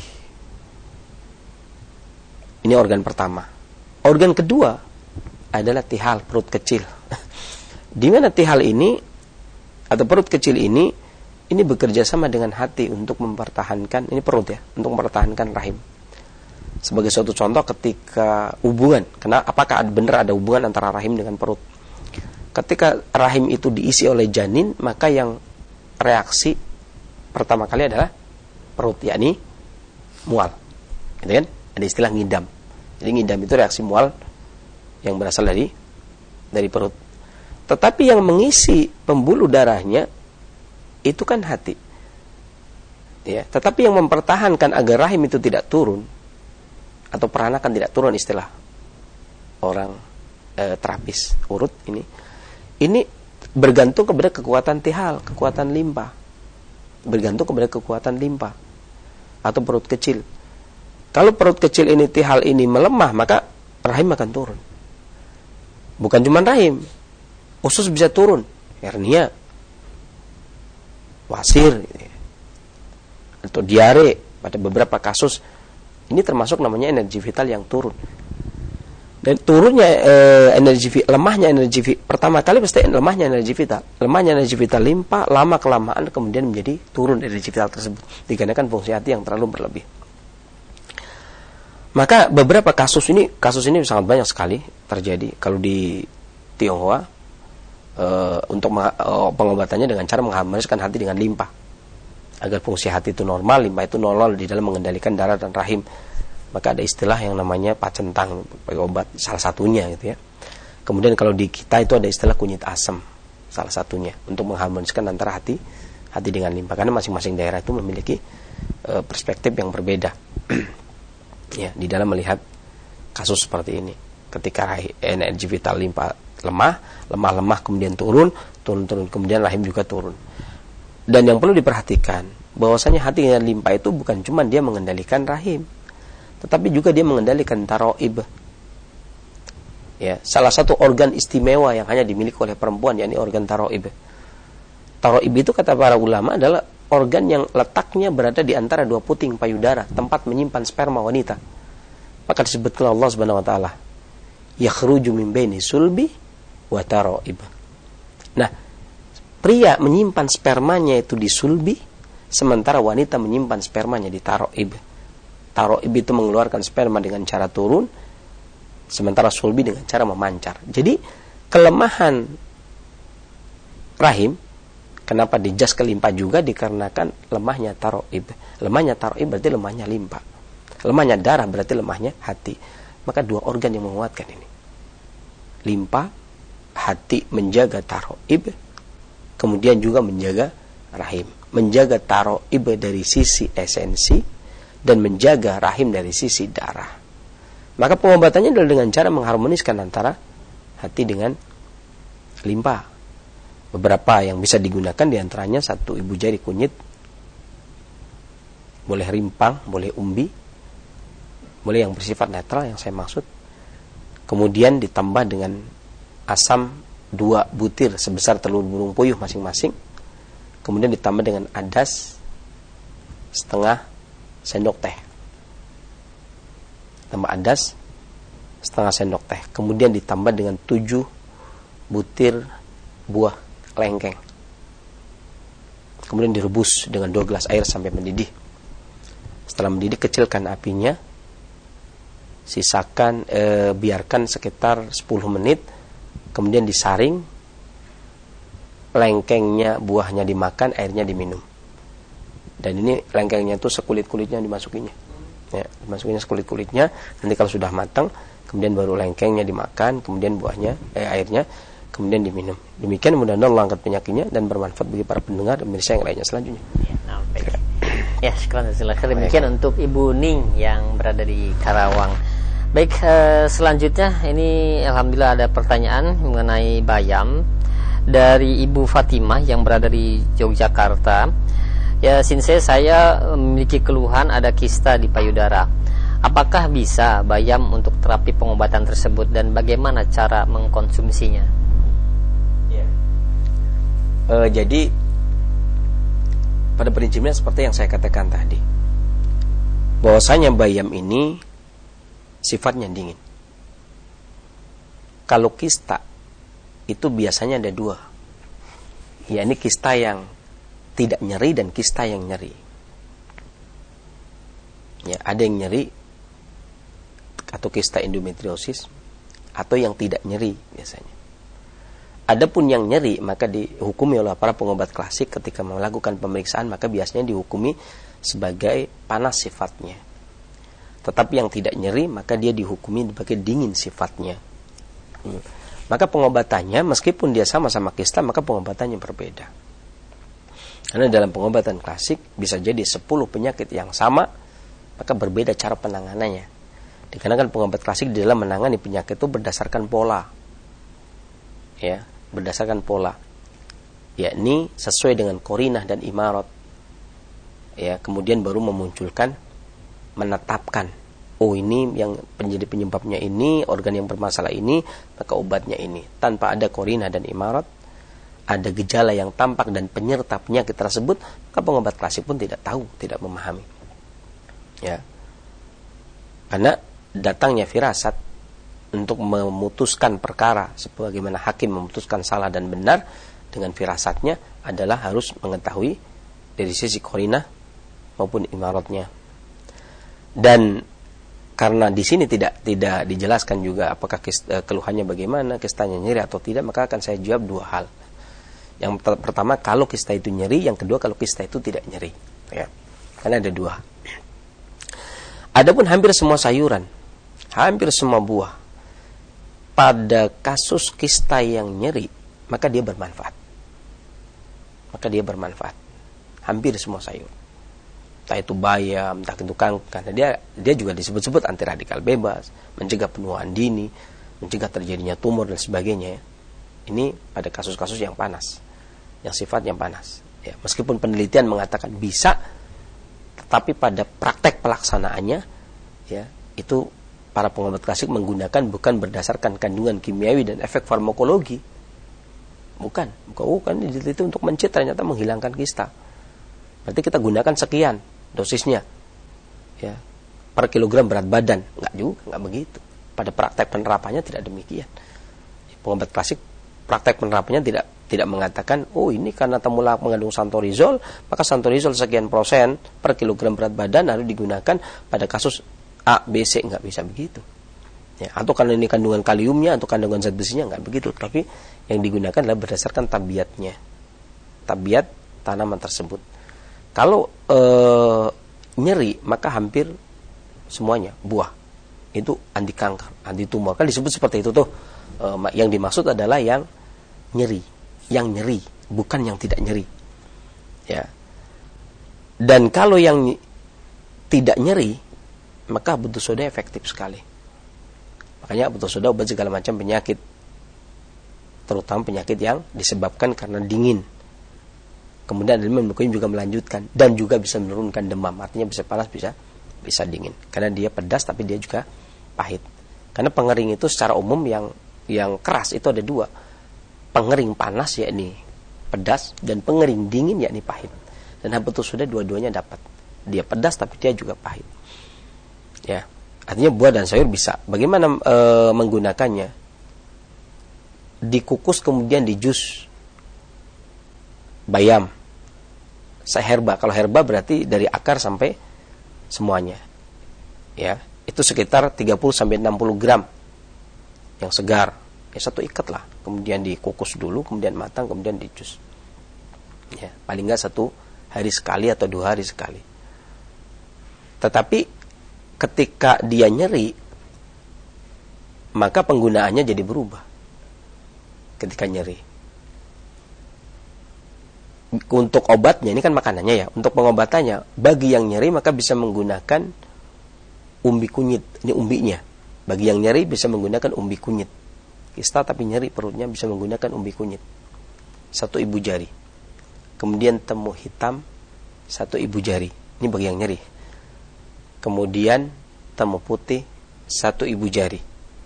Ini organ pertama. Organ kedua adalah tihal, perut kecil. Di mana tihal ini atau perut kecil ini bekerja sama dengan hati untuk mempertahankan, ini perut ya, untuk mempertahankan rahim. Sebagai suatu contoh ketika hubungan, apakah benar ada hubungan antara rahim dengan perut? Ketika rahim itu diisi oleh janin, maka yang reaksi pertama kali adalah perut, yakni mual. Gitu kan? Ada istilah ngidam. Jadi ngidam itu reaksi mual yang berasal dari perut. Tetapi yang mengisi pembuluh darahnya itu kan hati. Ya, tetapi yang mempertahankan agar rahim itu tidak turun atau peranakan tidak turun, istilah orang terapis urut ini bergantung kepada kekuatan tihal, kekuatan limpa. Bergantung kepada kekuatan limpa atau perut kecil. Kalau perut kecil ini, tihal ini melemah, maka rahim akan turun. Bukan cuma rahim, usus bisa turun, hernia, wasir, atau diare pada beberapa kasus. Ini termasuk namanya energi vital yang turun. Dan turunnya lemahnya energi vital, pertama kali pasti lemahnya energi vital limpa, lama kelamaan kemudian menjadi turun energi vital tersebut dikarenakan fungsi hati yang terlalu berlebih. Maka beberapa kasus ini sangat banyak sekali terjadi. Kalau di Tionghoa untuk pengobatannya dengan cara menghambariskan hati dengan limpa agar fungsi hati itu normal, limpa itu nolol di dalam mengendalikan darah dan rahim. Maka ada istilah yang namanya pacentang, obat salah satunya gitu ya. Kemudian kalau di kita itu ada istilah kunyit asam, salah satunya untuk mengharmoniskan antara hati dengan limpa, karena masing-masing daerah itu memiliki perspektif yang berbeda. Ya, di dalam melihat kasus seperti ini. Ketika energi vital limpa lemah kemudian turun kemudian rahim juga turun. Dan yang perlu diperhatikan bahwasanya hati dengan limpa itu bukan cuma dia mengendalikan rahim, tetapi juga dia mengendalikan taroib. Ya, salah satu organ istimewa yang hanya dimiliki oleh perempuan, yakni organ taroib. Taroib itu kata para ulama adalah organ yang letaknya berada di antara dua puting payudara, tempat menyimpan sperma wanita. Maka disebutkan Allah Subhanahu wa taala, yakhruju min baini sulbi wa taroib. Nah, pria menyimpan spermanya itu di sulbi, sementara wanita menyimpan spermanya di taroib. Taroib itu mengeluarkan sperma dengan cara turun, sementara sulbi dengan cara memancar. Jadi kelemahan rahim, kenapa dijas ke limpa juga dikarenakan lemahnya taroib. Lemahnya taroib berarti lemahnya limpa. Lemahnya darah berarti lemahnya hati. Maka dua organ yang menguatkan ini. Limpa, hati menjaga taroib, kemudian juga menjaga rahim. Menjaga taroib dari sisi esensi dan menjaga rahim dari sisi darah. Maka pengobatannya adalah dengan cara mengharmoniskan antara hati dengan limpa. Beberapa yang bisa digunakan diantaranya satu ibu jari kunyit, boleh rimpang, boleh umbi, boleh yang bersifat netral yang saya maksud. Kemudian ditambah dengan asam 2 butir sebesar telur burung puyuh masing-masing. Kemudian ditambah dengan adas setengah sendok teh. Tambah adas setengah sendok teh. Kemudian ditambah dengan 7 butir buah lengkeng. Kemudian direbus dengan 2 gelas air sampai mendidih. Setelah mendidih, kecilkan apinya. Biarkan sekitar 10 menit. Kemudian disaring. Lengkengnya, buahnya dimakan, airnya diminum. Dan ini lengkengnya itu sekulit-kulitnya dimasukinya. Ya, dimasukinya sekulit-kulitnya. Nanti kalau sudah matang, kemudian baru lengkengnya dimakan, kemudian buahnya, airnya, kemudian diminum. Demikian mudah-mudahan Allah angkat penyakitnya dan bermanfaat bagi para pendengar dan pemirsa yang lainnya selanjutnya. Ya, syukran jazakallahu khair. Demikian untuk Ibu Ning yang berada di Karawang. Baik, selanjutnya ini alhamdulillah ada pertanyaan mengenai bayam dari Ibu Fatimah yang berada di Yogyakarta. Ya, sinse saya memiliki keluhan ada kista di payudara. Apakah bisa bayam untuk terapi pengobatan tersebut dan bagaimana cara mengkonsumsinya? Ya. Jadi pada prinsipnya seperti yang saya katakan tadi, bahwasanya bayam ini sifatnya dingin. Kalau kista itu biasanya ada 2, yakni kista yang tidak nyeri dan kista yang nyeri. Ya, ada yang nyeri atau kista endometriosis, atau yang tidak nyeri biasanya. Adapun yang nyeri maka dihukumi oleh para pengobat klasik ketika melakukan pemeriksaan, maka biasanya dihukumi sebagai panas sifatnya. Tetapi yang tidak nyeri maka dia dihukumi sebagai dingin sifatnya. Maka pengobatannya meskipun dia sama-sama kista, maka pengobatannya berbeda. Karena dalam pengobatan klasik bisa jadi 10 penyakit yang sama, maka berbeda cara penanganannya. Dikarenakan pengobat klasik di dalam menangani penyakit itu berdasarkan pola. Ya, berdasarkan pola. Yakni sesuai dengan korinah dan imarat. Ya, kemudian baru memunculkan, menetapkan, oh ini yang menjadi penyebabnya ini, organ yang bermasalah ini, maka obatnya ini. Tanpa ada korinah dan imarat, ada gejala yang tampak dan penyerta penyakit tersebut, maka pengobat klasik pun tidak tahu, tidak memahami. Ya. Karena datangnya firasat untuk memutuskan perkara sebagaimana hakim memutuskan salah dan benar dengan firasatnya adalah harus mengetahui dari sisi korinah maupun imaratnya. Dan karena di sini tidak dijelaskan juga apakah keluhannya bagaimana, kistanya nyeri atau tidak, maka akan saya jawab 2 hal. Yang pertama, kalau kista itu nyeri. Yang kedua, kalau kista itu tidak nyeri. Ya. Karena ada 2. Adapun hampir semua sayuran, hampir semua buah, pada kasus kista yang nyeri, maka dia bermanfaat. Hampir semua sayur. Entah itu bayam, entah itu kangkung, karena dia juga disebut-sebut anti radikal bebas, mencegah penuaan dini, mencegah terjadinya tumor dan sebagainya. Ini pada kasus-kasus yang panas, yang sifatnya panas. Ya, meskipun penelitian mengatakan bisa, tetapi pada praktek pelaksanaannya, ya itu para pengobat klasik menggunakan bukan berdasarkan kandungan kimiawi dan efek farmakologi. Bukan itu untuk mencit ternyata menghilangkan kista. Berarti kita gunakan sekian dosisnya, ya, per kilogram berat badan. Enggak begitu. Pada praktek penerapannya tidak demikian. Pengobat klasik praktek penerapannya tidak mengatakan, oh ini karena temulawak mengandung santorizol, maka santorizol sekian persen per kilogram berat badan harus digunakan pada kasus A, B, C. Enggak bisa begitu. Ya, atau karena ini kandungan kaliumnya atau kandungan zat besinya, enggak begitu. Tapi yang digunakan adalah berdasarkan tabiatnya, tabiat tanaman tersebut. Kalau nyeri, maka hampir semuanya buah itu anti kanker, anti tumor. Kan disebut seperti itu tuh. Yang dimaksud adalah yang nyeri, bukan yang tidak nyeri. Ya. Dan kalau yang tidak nyeri, maka butuh soda efektif sekali. Makanya butuh soda obat segala macam penyakit, terutama penyakit yang disebabkan karena dingin. Kemudian Imam Ibnu Qayyim juga melanjutkan, dan juga bisa menurunkan demam, artinya bisa panas, bisa dingin, karena dia pedas tapi dia juga pahit. Karena pengering itu secara umum yang keras itu ada dua, pengering panas yakni pedas, dan pengering dingin yakni pahit. Dan habatus sauda dua-duanya dapat, dia pedas tapi dia juga pahit. Ya, artinya buah dan sayur bisa. Bagaimana menggunakannya? Dikukus kemudian di jus bayam seherba. Kalau herba berarti dari akar sampai semuanya. Ya, itu sekitar 30 sampai 60 gram yang segar. Ya, satu ikat lah. Kemudian dikukus dulu, kemudian matang, kemudian di jus. Ya, paling enggak 1 hari sekali atau 2 hari sekali. Tetapi ketika dia nyeri, maka penggunaannya jadi berubah. Ketika nyeri, untuk obatnya, ini kan makanannya ya, untuk pengobatannya, bagi yang nyeri maka bisa menggunakan umbi kunyit. Ini umbinya. Bagi yang nyeri bisa menggunakan umbi kunyit. Kista tapi nyeri perutnya, bisa menggunakan umbi kunyit 1 ibu jari. Kemudian temu hitam 1 ibu jari. Ini bagi yang nyeri. Kemudian temu putih 1 ibu jari.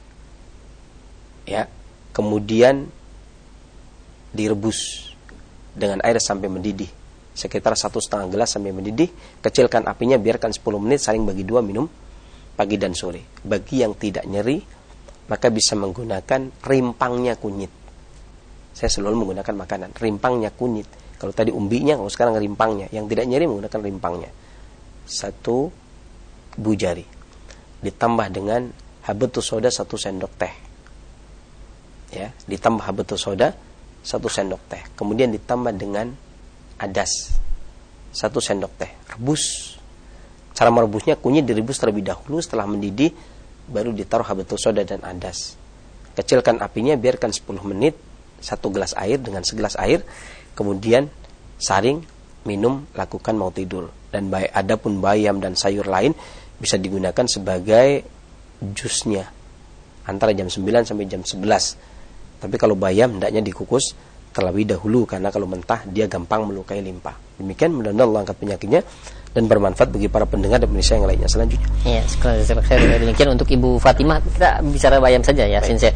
Ya. Kemudian direbus dengan air sampai mendidih, sekitar 1,5 gelas sampai mendidih. Kecilkan apinya, biarkan 10 menit, saling bagi 2 minum pagi dan sore. Bagi yang tidak nyeri maka bisa menggunakan rimpangnya kunyit. Saya selalu menggunakan makanan rimpangnya kunyit. Kalau tadi umbinya, kalau sekarang rimpangnya. Yang tidak nyeri menggunakan rimpangnya 1 ibu jari, ditambah dengan habatus sauda 1 sendok teh. Ya, ditambah habatus sauda 1 sendok teh. Kemudian ditambah dengan adas 1 sendok teh. Rebus. Cara merebusnya, kunyit direbus terlebih dahulu, setelah mendidih baru ditaruh habatus sauda dan adas. Kecilkan apinya, biarkan 10 menit, 1 gelas air dengan segelas air. Kemudian saring, minum, lakukan mau tidur. Dan adapun bayam dan sayur lain bisa digunakan sebagai jusnya antara jam 9 sampai jam 11. Tapi kalau bayam hendaknya dikukus terlebih dahulu, karena kalau mentah dia gampang melukai limpa. Demikian, mudah-mudahan Allah angkat penyakitnya dan bermanfaat bagi para pendengar dan pemirsa yang lainnya selanjutnya. Iya, demikian untuk Ibu Fatimah. Kita bicara bayam saja ya, Sinse.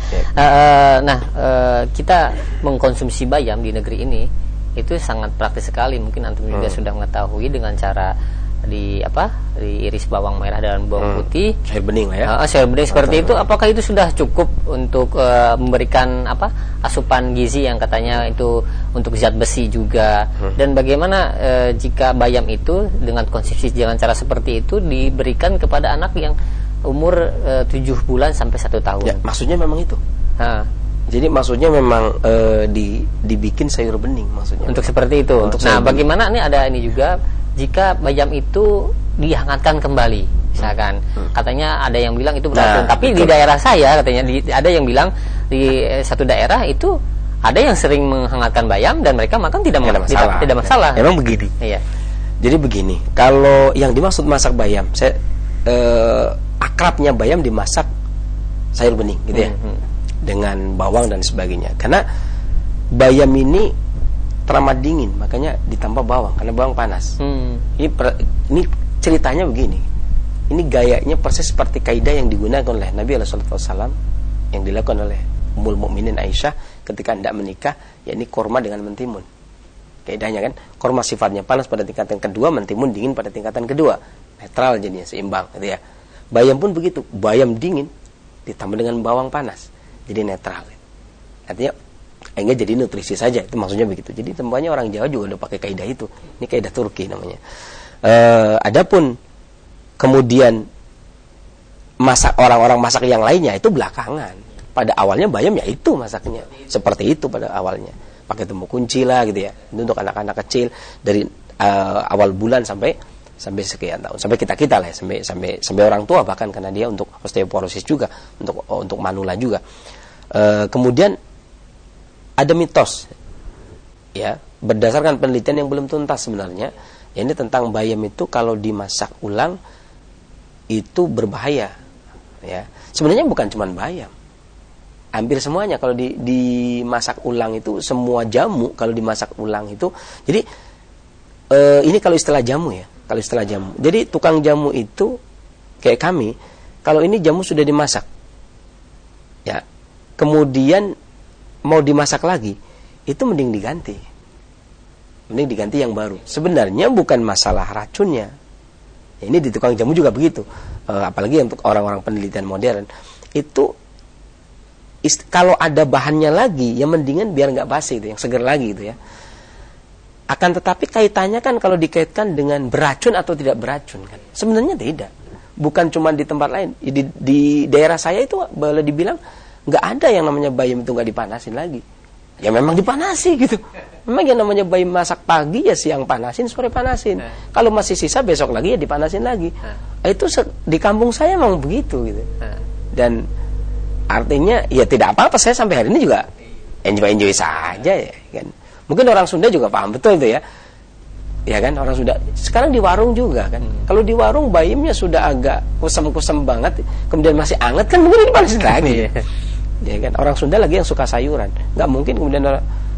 Kita mengkonsumsi bayam di negeri ini itu sangat praktis sekali. Mungkin antum juga sudah mengetahui dengan cara diiris bawang merah dan bawang putih, sayur bening lah ya. Sayur bening seperti itu. Apakah itu sudah cukup untuk memberikan asupan gizi yang katanya itu untuk zat besi juga? Dan bagaimana jika bayam itu dengan konsumsi dengan cara seperti itu diberikan kepada anak yang umur 7 bulan sampai 1 tahun? Ya, maksudnya memang itu. Jadi maksudnya memang dibikin sayur bening maksudnya. Untuk seperti itu. Bagaimana ini juga jika bayam itu dihangatkan kembali, misalkan katanya ada yang bilang itu beracun, tapi betul. Di daerah saya katanya ada yang bilang di satu daerah itu ada yang sering menghangatkan bayam dan mereka makan tidak masalah. Memang begini. Iya. Jadi begini, kalau yang dimaksud masak bayam, akrabnya bayam dimasak sayur bening gitu ya. Dengan bawang dan sebagainya. Karena bayam ini teramat dingin, makanya ditambah bawang, karena bawang panas. Ini ceritanya begini. Ini gayanya persis seperti kaidah yang digunakan oleh Nabi SAW, yang dilakukan oleh Ummul Mukminin Aisyah ketika hendak menikah, yakni korma dengan mentimun. Kaidahnya kan, korma sifatnya panas pada tingkatan kedua, mentimun dingin pada tingkatan kedua. Netral jadinya, seimbang gitu ya. Bayam pun begitu, bayam dingin ditambah dengan bawang panas, jadi netral. Artinya enggak jadi nutrisi saja, itu maksudnya begitu. Jadi tempatnya orang Jawa juga udah pakai kaidah itu. Ini kaidah Turki namanya. Adapun kemudian orang-orang masak yang lainnya itu belakangan. Pada awalnya bayam ya itu masaknya seperti itu pada awalnya. Pakai temu kunci lah gitu ya. Itu untuk anak-anak kecil dari awal bulan sampai sekian tahun. Sampai kita lah ya, sampai orang tua bahkan, karena dia untuk osteoporosis juga, untuk manula juga. Kemudian ada mitos ya, berdasarkan penelitian yang belum tuntas sebenarnya, ya, ini tentang bayam itu kalau dimasak ulang itu berbahaya ya. Sebenarnya bukan cuma bayam, hampir semuanya kalau dimasak ulang itu, semua jamu kalau dimasak ulang itu. Jadi Ini kalau istilah jamu ya, kalau istilah jamu. Jadi tukang jamu itu kayak kami, kalau ini jamu sudah dimasak, ya, kemudian mau dimasak lagi, itu mending diganti yang baru. Sebenarnya bukan masalah racunnya. Ini di tukang jamu juga begitu. Apalagi untuk orang-orang penelitian modern, itu kalau ada bahannya lagi, ya mendingan biar nggak basi itu, yang seger lagi itu ya. Akan tetapi kaitannya kan kalau dikaitkan dengan beracun atau tidak beracun kan, sebenarnya tidak. Bukan cuma di tempat lain, di daerah saya itu boleh dibilang nggak ada yang namanya bayam itu nggak dipanasin lagi. Ya memang dipanasi gitu. Memang yang namanya bayam masak pagi ya siang panasin, sore panasin. Kalau masih sisa besok lagi ya dipanasin lagi. Itu di kampung saya memang begitu gitu. Dan artinya ya tidak apa-apa, saya sampai hari ini juga enjoy saja ya kan. Mungkin orang Sunda juga paham betul itu ya. Ya kan, orang Sunda. Sekarang di warung juga kan. Kalau di warung bayamnya sudah agak kusem-kusem banget, kemudian masih anget kan mungkin dipanasin lagi. Ya kan, orang Sunda lagi yang suka sayuran. Enggak mungkin kemudian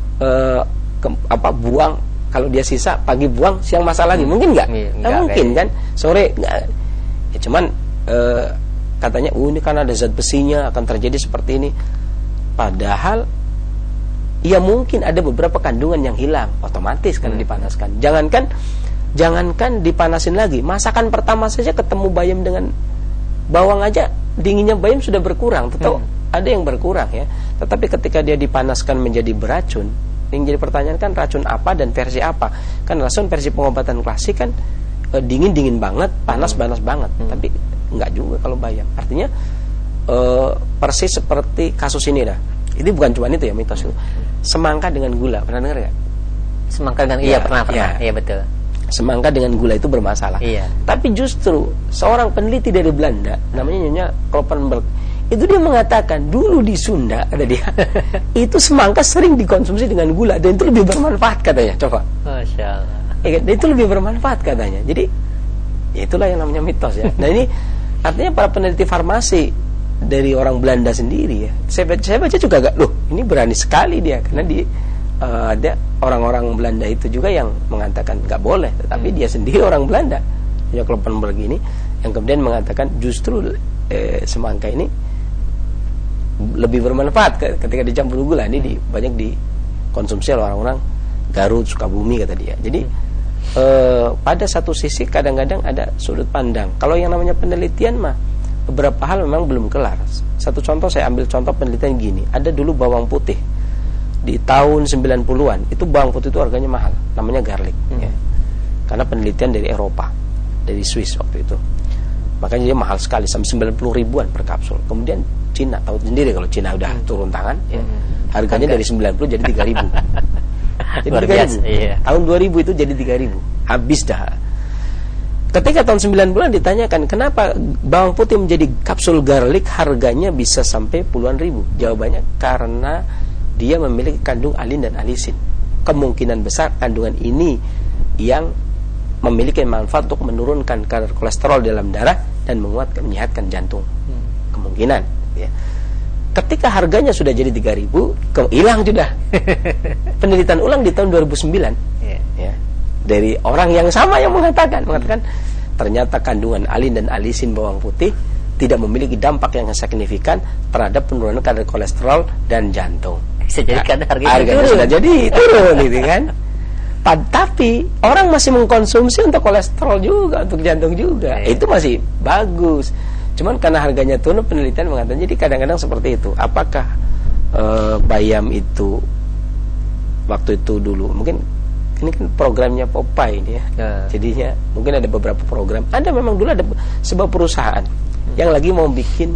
buang, kalau dia sisa pagi buang, siang masak lagi. Mungkin enggak? Enggak mungkin kan. Sore enggak. Ya cuman katanya ini kan ada zat besinya akan terjadi seperti ini. Padahal ya mungkin ada beberapa kandungan yang hilang otomatis karena dipanaskan. Jangankan dipanasin lagi, masakan pertama saja ketemu bayam dengan bawang aja, dinginnya bayam sudah berkurang. Tetap ada yang berkurang ya. Tetapi ketika dia dipanaskan menjadi beracun, yang jadi pertanyaan kan racun apa dan versi apa? Kan racun versi pengobatan klasik kan dingin banget, panas banget. Tapi enggak juga kalau bayam. Artinya persis seperti kasus ini dah. Ini bukan cuma itu ya mitos itu. Semangka dengan gula, pernah dengar nggak? Semangka dengan iya pernah. Iya betul. Semangka dengan gula itu bermasalah. Iya. Tapi justru seorang peneliti dari Belanda, namanya Nyonya Kloppenberg, itu dia mengatakan dulu di Sunda ada dia, itu semangka sering dikonsumsi dengan gula dan itu lebih bermanfaat katanya. Coba. Masya Allah. Ya, itu lebih bermanfaat katanya. Jadi ya itulah yang namanya mitos ya. Nah ini artinya para peneliti farmasi dari orang Belanda sendiri ya. Saya baca juga agak, loh ini berani sekali dia, karena ada orang-orang Belanda itu juga yang mengatakan nggak boleh, tetapi dia sendiri orang Belanda, ya Kloppenberg ini, yang kemudian mengatakan justru semangka ini lebih bermanfaat ketika dicampur gula. Ini banyak dikonsumsi oleh orang-orang Garut, Sukabumi kata dia. Jadi pada satu sisi kadang-kadang ada sudut pandang. Kalau yang namanya penelitian mah beberapa hal memang belum kelar. Satu contoh, saya ambil contoh penelitian gini. Ada dulu bawang putih di tahun 90-an. Itu bawang putih itu harganya mahal, namanya garlic ya. Karena penelitian dari Eropa, dari Swiss waktu itu. Makanya dia mahal sekali, sampai 90 ribuan per kapsul. Kemudian Cina, tahu sendiri kalau Cina udah turun tangan ya. Harganya dari 90 jadi 3.000. Jadi 3.000. Iya. Tahun 2000 itu jadi 3.000. Habis dah. Ketika tahun 90-an ditanyakan kenapa bawang putih menjadi kapsul garlic harganya bisa sampai puluhan ribu. Jawabannya karena dia memiliki kandung alin dan alisin. Kemungkinan besar kandungan ini yang memiliki manfaat untuk menurunkan kadar kolesterol dalam darah dan menyehatkan jantung. Kemungkinan ya. Ketika harganya sudah jadi 3.000, hilang sudah. Penelitian ulang di tahun 2009 ya. Dari orang yang sama yang mengatakan ternyata kandungan alin dan alisin bawang putih tidak memiliki dampak yang signifikan terhadap penurunan kadar kolesterol dan jantung. Bisa jadi harganya sudah jadi turun gitu kan. Tapi orang masih mengkonsumsi untuk kolesterol juga, untuk jantung juga. Itu masih bagus. Cuman karena harganya turun, penelitian mengatakan jadi kadang-kadang seperti itu. Apakah bayam itu waktu itu dulu mungkin ini kan programnya Popeye ini ya. Jadinya mungkin ada beberapa program. Ada memang dulu ada sebuah perusahaan yang lagi mau bikin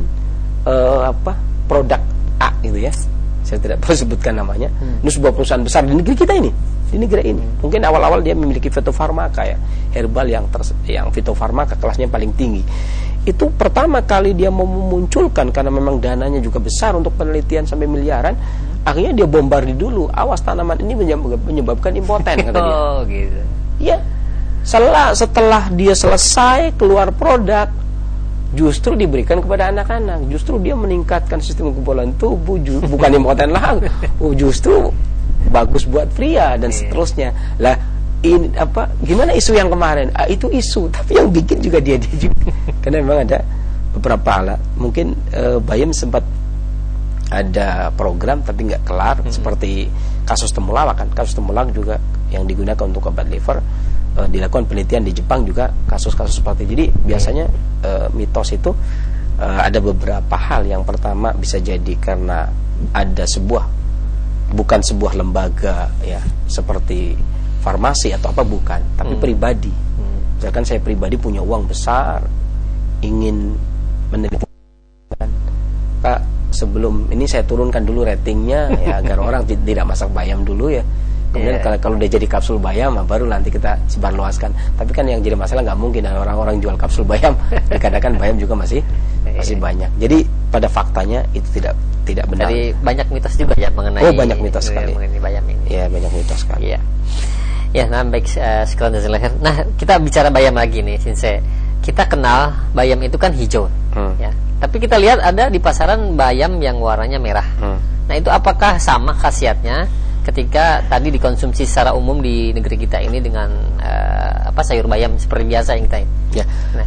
produk A gitu ya. Saya tidak perlu sebutkan namanya. Ini sebuah perusahaan besar di negeri kita ini. Di negeri ini. Mungkin awal-awal dia memiliki fitofarmaka ya. Herbal yang fitofarmaka kelasnya paling tinggi. Itu pertama kali dia mau memunculkan karena memang dananya juga besar untuk penelitian sampai miliaran. Akhirnya dia bombardi dulu, awas tanaman ini menyebabkan impoten kata dia. Oh gitu. Iya. Setelah dia selesai keluar produk, justru diberikan kepada anak-anak. Justru dia meningkatkan sistem kekebalan tubuh, bukan impoten lagi. Justru bagus buat pria dan seterusnya. Lah ini apa? Gimana isu yang kemarin? Itu isu, tapi yang bikin juga dia juga. Karena memang ada beberapa hal. Mungkin Bayem sempat ada program tapi nggak kelar, seperti kasus temulawak kan. Kasus temulawak juga yang digunakan untuk obat liver, dilakukan penelitian di Jepang juga kasus-kasus seperti itu. Jadi biasanya mitos itu ada beberapa hal. Yang pertama bisa jadi karena ada bukan sebuah lembaga ya seperti farmasi atau apa, bukan, tapi pribadi. Misalkan saya pribadi punya uang besar, ingin meneliti, Pak, sebelum ini saya turunkan dulu ratingnya ya agar orang tidak masak bayam dulu ya. Kemudian kalau udah jadi kapsul bayam, baru nanti kita sebarluaskan. Tapi kan yang jadi masalah nggak mungkin ada orang-orang jual kapsul bayam. Kadang-kadang bayam juga masih banyak. Jadi pada faktanya itu tidak benar. Dari banyak mitos juga ya mengenai. Banyak mitos sekali. Mengenai bayam ini. Ya, banyak mitos sekali. Iya. Ya, nah baik, sekarang dari Nah, kita bicara bayam lagi nih, Sinse. Kita kenal bayam itu kan hijau, ya. Tapi kita lihat ada di pasaran bayam yang warnanya merah. Nah, itu apakah sama khasiatnya ketika tadi dikonsumsi secara umum di negeri kita ini dengan sayur bayam seperti biasa yang kita ini? Ya. Nah.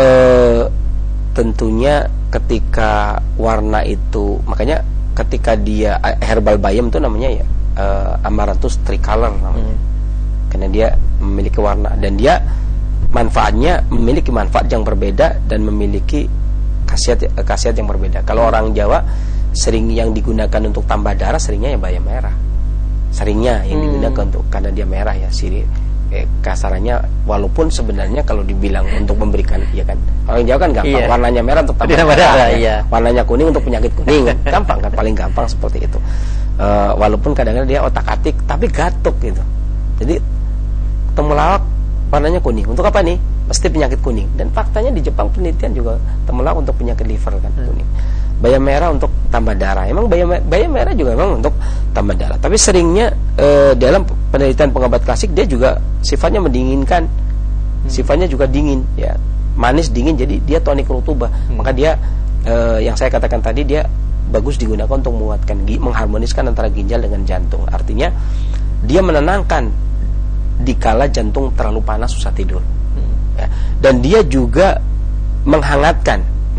Tentunya ketika warna itu, makanya ketika dia herbal bayam itu namanya ya Amaranthus tricolor namanya. Karena dia memiliki warna dan dia memiliki manfaat yang berbeda dan memiliki khasiat yang berbeda. Kalau orang Jawa sering yang digunakan untuk tambah darah seringnya ya bayam merah. Seringnya yang digunakan untuk, karena dia merah ya, kasarannya, walaupun sebenarnya kalau dibilang untuk memberikan, ya kan, orang Jawa kan gampang, warnanya merah untuk tambah darah, warnanya kuning untuk penyakit kuning, gampang kan, paling gampang seperti itu. Walaupun kadang-kadang dia otak-atik tapi gatuk gitu. Jadi temulawak warnanya kuning, untuk apa nih? Mesti penyakit kuning. Dan faktanya di Jepang penelitian juga temulawak untuk penyakit liver kan, kuning. Bayam merah untuk tambah darah. Emang bayam merah juga memang untuk tambah darah. Tapi seringnya dalam penelitian pengobat klasik dia juga sifatnya mendinginkan. Sifatnya juga dingin ya. Manis dingin, jadi dia tonik rutubah. Maka dia yang saya katakan tadi, dia bagus digunakan untuk mengharmoniskan antara ginjal dengan jantung. Artinya dia menenangkan dikala jantung terlalu panas, susah tidur. Ya. Dan dia juga menghangatkan,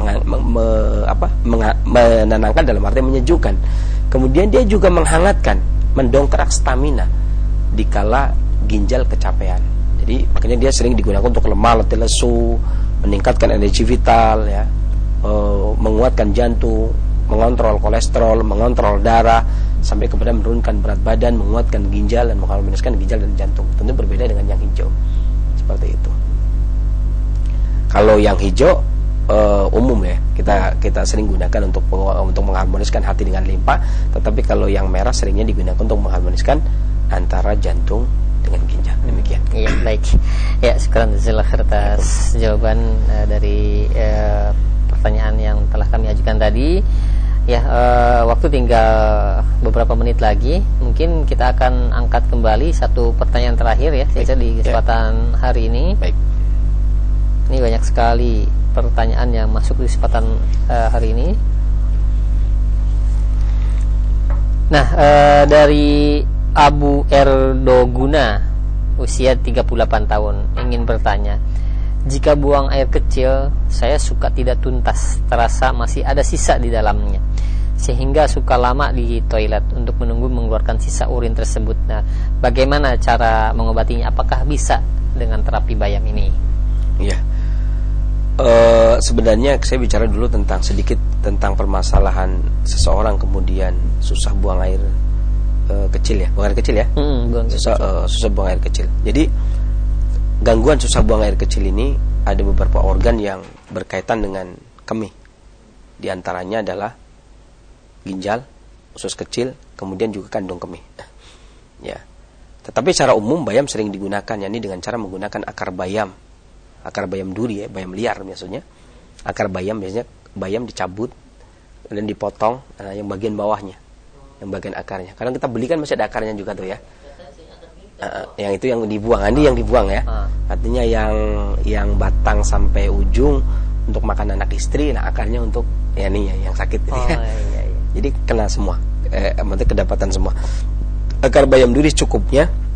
menenangkan dalam arti menyejukkan. Kemudian dia juga menghangatkan, mendongkrak stamina dikala ginjal kecapean. Jadi makanya dia sering digunakan untuk lemah, letih lesu, meningkatkan energi vital ya, menguatkan jantung, mengontrol kolesterol, mengontrol darah, sampai kepada menurunkan berat badan, menguatkan ginjal dan mengharmoniskan ginjal dan jantung. Tentu berbeda dengan yang hijau. Seperti itu. Kalau yang hijau umum ya, kita sering gunakan untuk mengharmoniskan hati dengan limpa. Tetapi kalau yang merah seringnya digunakan untuk mengharmoniskan antara jantung dengan ginjal. Demikian. Iya, baik. Ya, sekarang jazakallahu atas jawaban dari pertanyaan yang telah kami ajukan tadi. Ya, waktu tinggal beberapa menit lagi. Mungkin kita akan angkat kembali satu pertanyaan terakhir ya, di kesempatan hari ini. Baik. Ini banyak sekali pertanyaan yang masuk di kesempatan hari ini. Nah, dari Abu Erdoguna, usia 38 tahun, ingin bertanya, jika buang air kecil, saya suka tidak tuntas, terasa masih ada sisa di dalamnya, sehingga suka lama di toilet untuk menunggu mengeluarkan sisa urin tersebut. Nah, bagaimana cara mengobatinya? Apakah bisa dengan terapi bayam ini? Iya. Sebenarnya saya bicara dulu sedikit tentang permasalahan seseorang kemudian susah buang air kecil ya, buang air kecil ya, susah buang air kecil. Jadi gangguan susah buang air kecil ini ada beberapa organ yang berkaitan dengan kemih. Di antaranya adalah ginjal, usus kecil, kemudian juga kandung kemih. Ya. Tetapi secara umum bayam sering digunakan, yakni dengan cara menggunakan akar bayam duri ya, bayam liar biasanya. Akar bayam biasanya bayam dicabut dan dipotong, yang bagian bawahnya, yang bagian akarnya. Kadang kita beli kan masih ada akarnya juga tuh ya. Yang itu yang dibuang, yang dibuang ya. Artinya yang batang sampai ujung untuk makan anak istri, nah akarnya untuk yang sakit gitu ya. Iya. Jadi kena semua, maksudnya kedapatan semua. Akar bayam duri cukupnya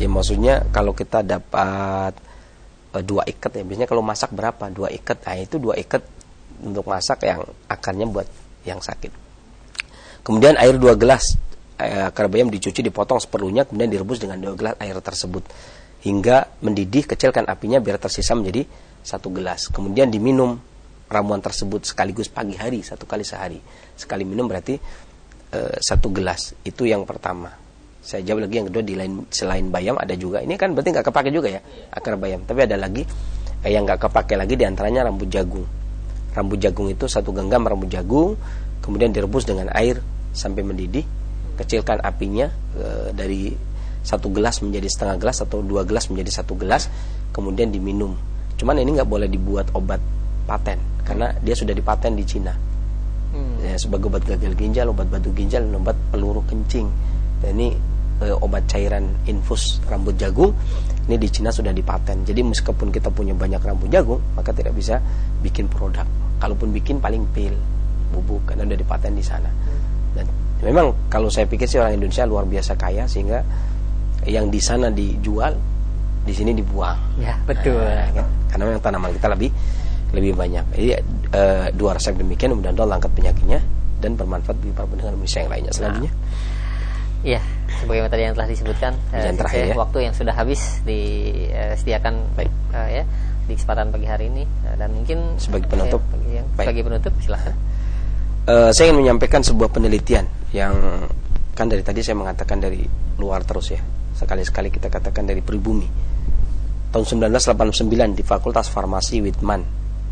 Ya maksudnya kalau kita dapat 2 ikat ya, biasanya kalau masak berapa? 2 ikat. Nah itu 2 ikat untuk masak yang akarnya buat yang sakit. Kemudian air 2 gelas. Akar bayam dicuci, dipotong seperlunya, kemudian direbus dengan 2 gelas air tersebut hingga mendidih. Kecilkan apinya biar tersisa menjadi 1 gelas. Kemudian diminum ramuan tersebut sekaligus pagi hari 1 kali sehari. Sekali minum berarti 1 gelas. Itu yang pertama. Saya jawab lagi yang kedua, selain bayam ada juga. Ini kan berarti nggak kepake juga ya akar bayam. Tapi ada lagi yang nggak kepake lagi, diantaranya rambut jagung. Rambut jagung itu 1 genggam rambut jagung, kemudian direbus dengan air sampai mendidih. Kecilkan apinya dari 1 gelas menjadi setengah gelas atau 2 gelas menjadi 1 gelas, kemudian diminum. Cuman ini nggak boleh dibuat obat paten karena dia sudah dipaten di Cina. Ya, sebagai obat gagal ginjal, obat batu ginjal, dan obat peluru kencing. Dan ini obat cairan infus rambut jagung ini di Cina sudah dipaten. Jadi meskipun kita punya banyak rambut jagung, maka tidak bisa bikin produk. Kalaupun bikin paling pil, bubuk, karena sudah dipaten di sana. Dan memang kalau saya pikir sih orang Indonesia luar biasa kaya sehingga yang di sana dijual, di sini dibuang. Ya, betul. Kan? Karena memang tanaman kita lebih banyak. Jadi 2 resep demikian, mudah-mudahan Allah angkat penyakitnya dan bermanfaat bagi para pendengar Indonesia yang lainnya. Selanjutnya. Iya, sebagaimana tadi yang telah disebutkan, terakhir, waktu yang sudah habis disediakan ya di kesempatan pagi hari ini, dan mungkin sebagai penutup, silakan. Saya ingin menyampaikan sebuah penelitian yang kan dari tadi saya mengatakan dari luar terus ya. Sekali-sekali kita katakan dari pribumi. Tahun 1989 di Fakultas Farmasi Widman,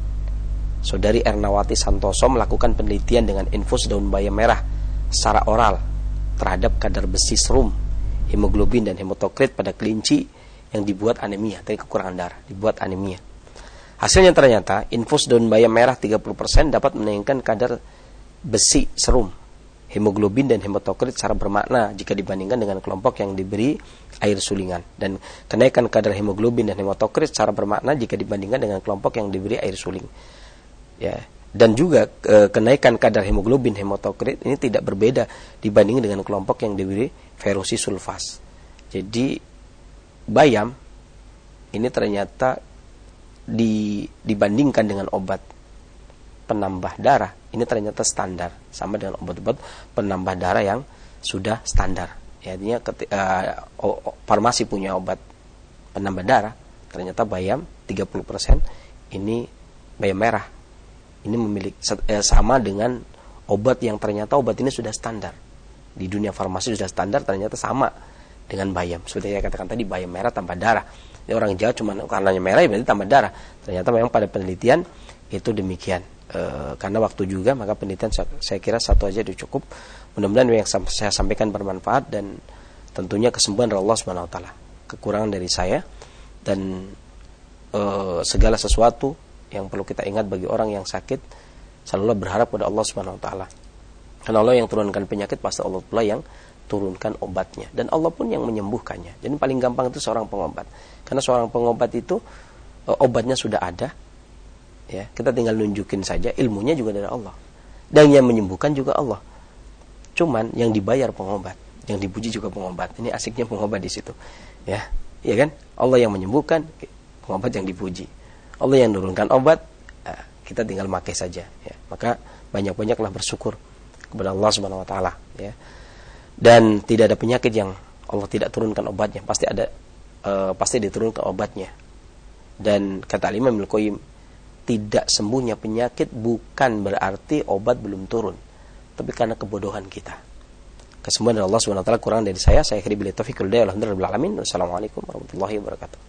Saudari Ernawati Santoso melakukan penelitian dengan infus daun bayam merah secara oral terhadap kadar besi serum, hemoglobin dan hematokrit pada kelinci yang dibuat anemia, tadi kekurangan darah, dibuat anemia. Hasilnya ternyata infus daun bayam merah 30% dapat meningkatkan kadar besi serum, hemoglobin dan hematokrit secara bermakna jika dibandingkan dengan kelompok yang diberi air sulingan, dan kenaikan kadar hemoglobin dan hematokrit secara bermakna jika dibandingkan dengan kelompok yang diberi air suling. Ya. Dan juga kenaikan kadar hemoglobin hematokrit ini tidak berbeda dibandingkan dengan kelompok yang diberi ferusi sulfas. Jadi bayam ini ternyata dibandingkan dengan obat penambah darah ini ternyata standar, sama dengan obat-obat penambah darah yang sudah standar. Ya, artinya farmasi punya obat penambah darah, ternyata bayam 30% ini bayam merah ini memiliki sama dengan obat yang ternyata obat ini sudah standar di dunia farmasi, sudah standar, ternyata sama dengan bayam. Seperti saya katakan tadi, bayam merah tambah darah. Jadi orang Jawa cuma karenanya merah berarti tambah darah. Ternyata memang pada penelitian itu demikian. Karena waktu juga, maka penelitian saya kira 1 aja itu cukup. Mudah-mudahan yang saya sampaikan bermanfaat dan tentunya kesembuhan dari Allah Subhanahu wa taala. Kekurangan dari saya dan segala sesuatu yang perlu kita ingat bagi orang yang sakit, selalu berharap pada Allah Subhanahu wa taala. Karena Allah yang turunkan penyakit, pasti Allah pula yang turunkan obatnya, dan Allah pun yang menyembuhkannya. Jadi paling gampang itu seorang pengobat. Karena seorang pengobat itu obatnya sudah ada. Ya, kita tinggal nunjukin saja, ilmunya juga dari Allah. Dan yang menyembuhkan juga Allah. Cuman yang dibayar pengobat, yang dipuji juga pengobat. Ini asiknya pengobat di situ. Ya, iya kan? Allah yang menyembuhkan, pengobat yang dipuji. Allah yang menurunkan obat, kita tinggal pakai saja. Ya. Maka banyak-banyaklah bersyukur kepada Allah Subhanahu wa taala. Ya. Dan tidak ada penyakit yang Allah tidak turunkan obatnya. Pasti diturunkan obatnya. Dan kata Imam Ibnu Qayyim, tidak sembuhnya penyakit bukan berarti obat belum turun, tapi karena kebodohan kita. Kesembuhan dari Allah Subhanahu wa taala kurang dari saya. Saya akhiri billahi taufiq wal hidayah. Alhamdulillah rabbil alamin. Wassalamualaikum warahmatullahi wabarakatuh.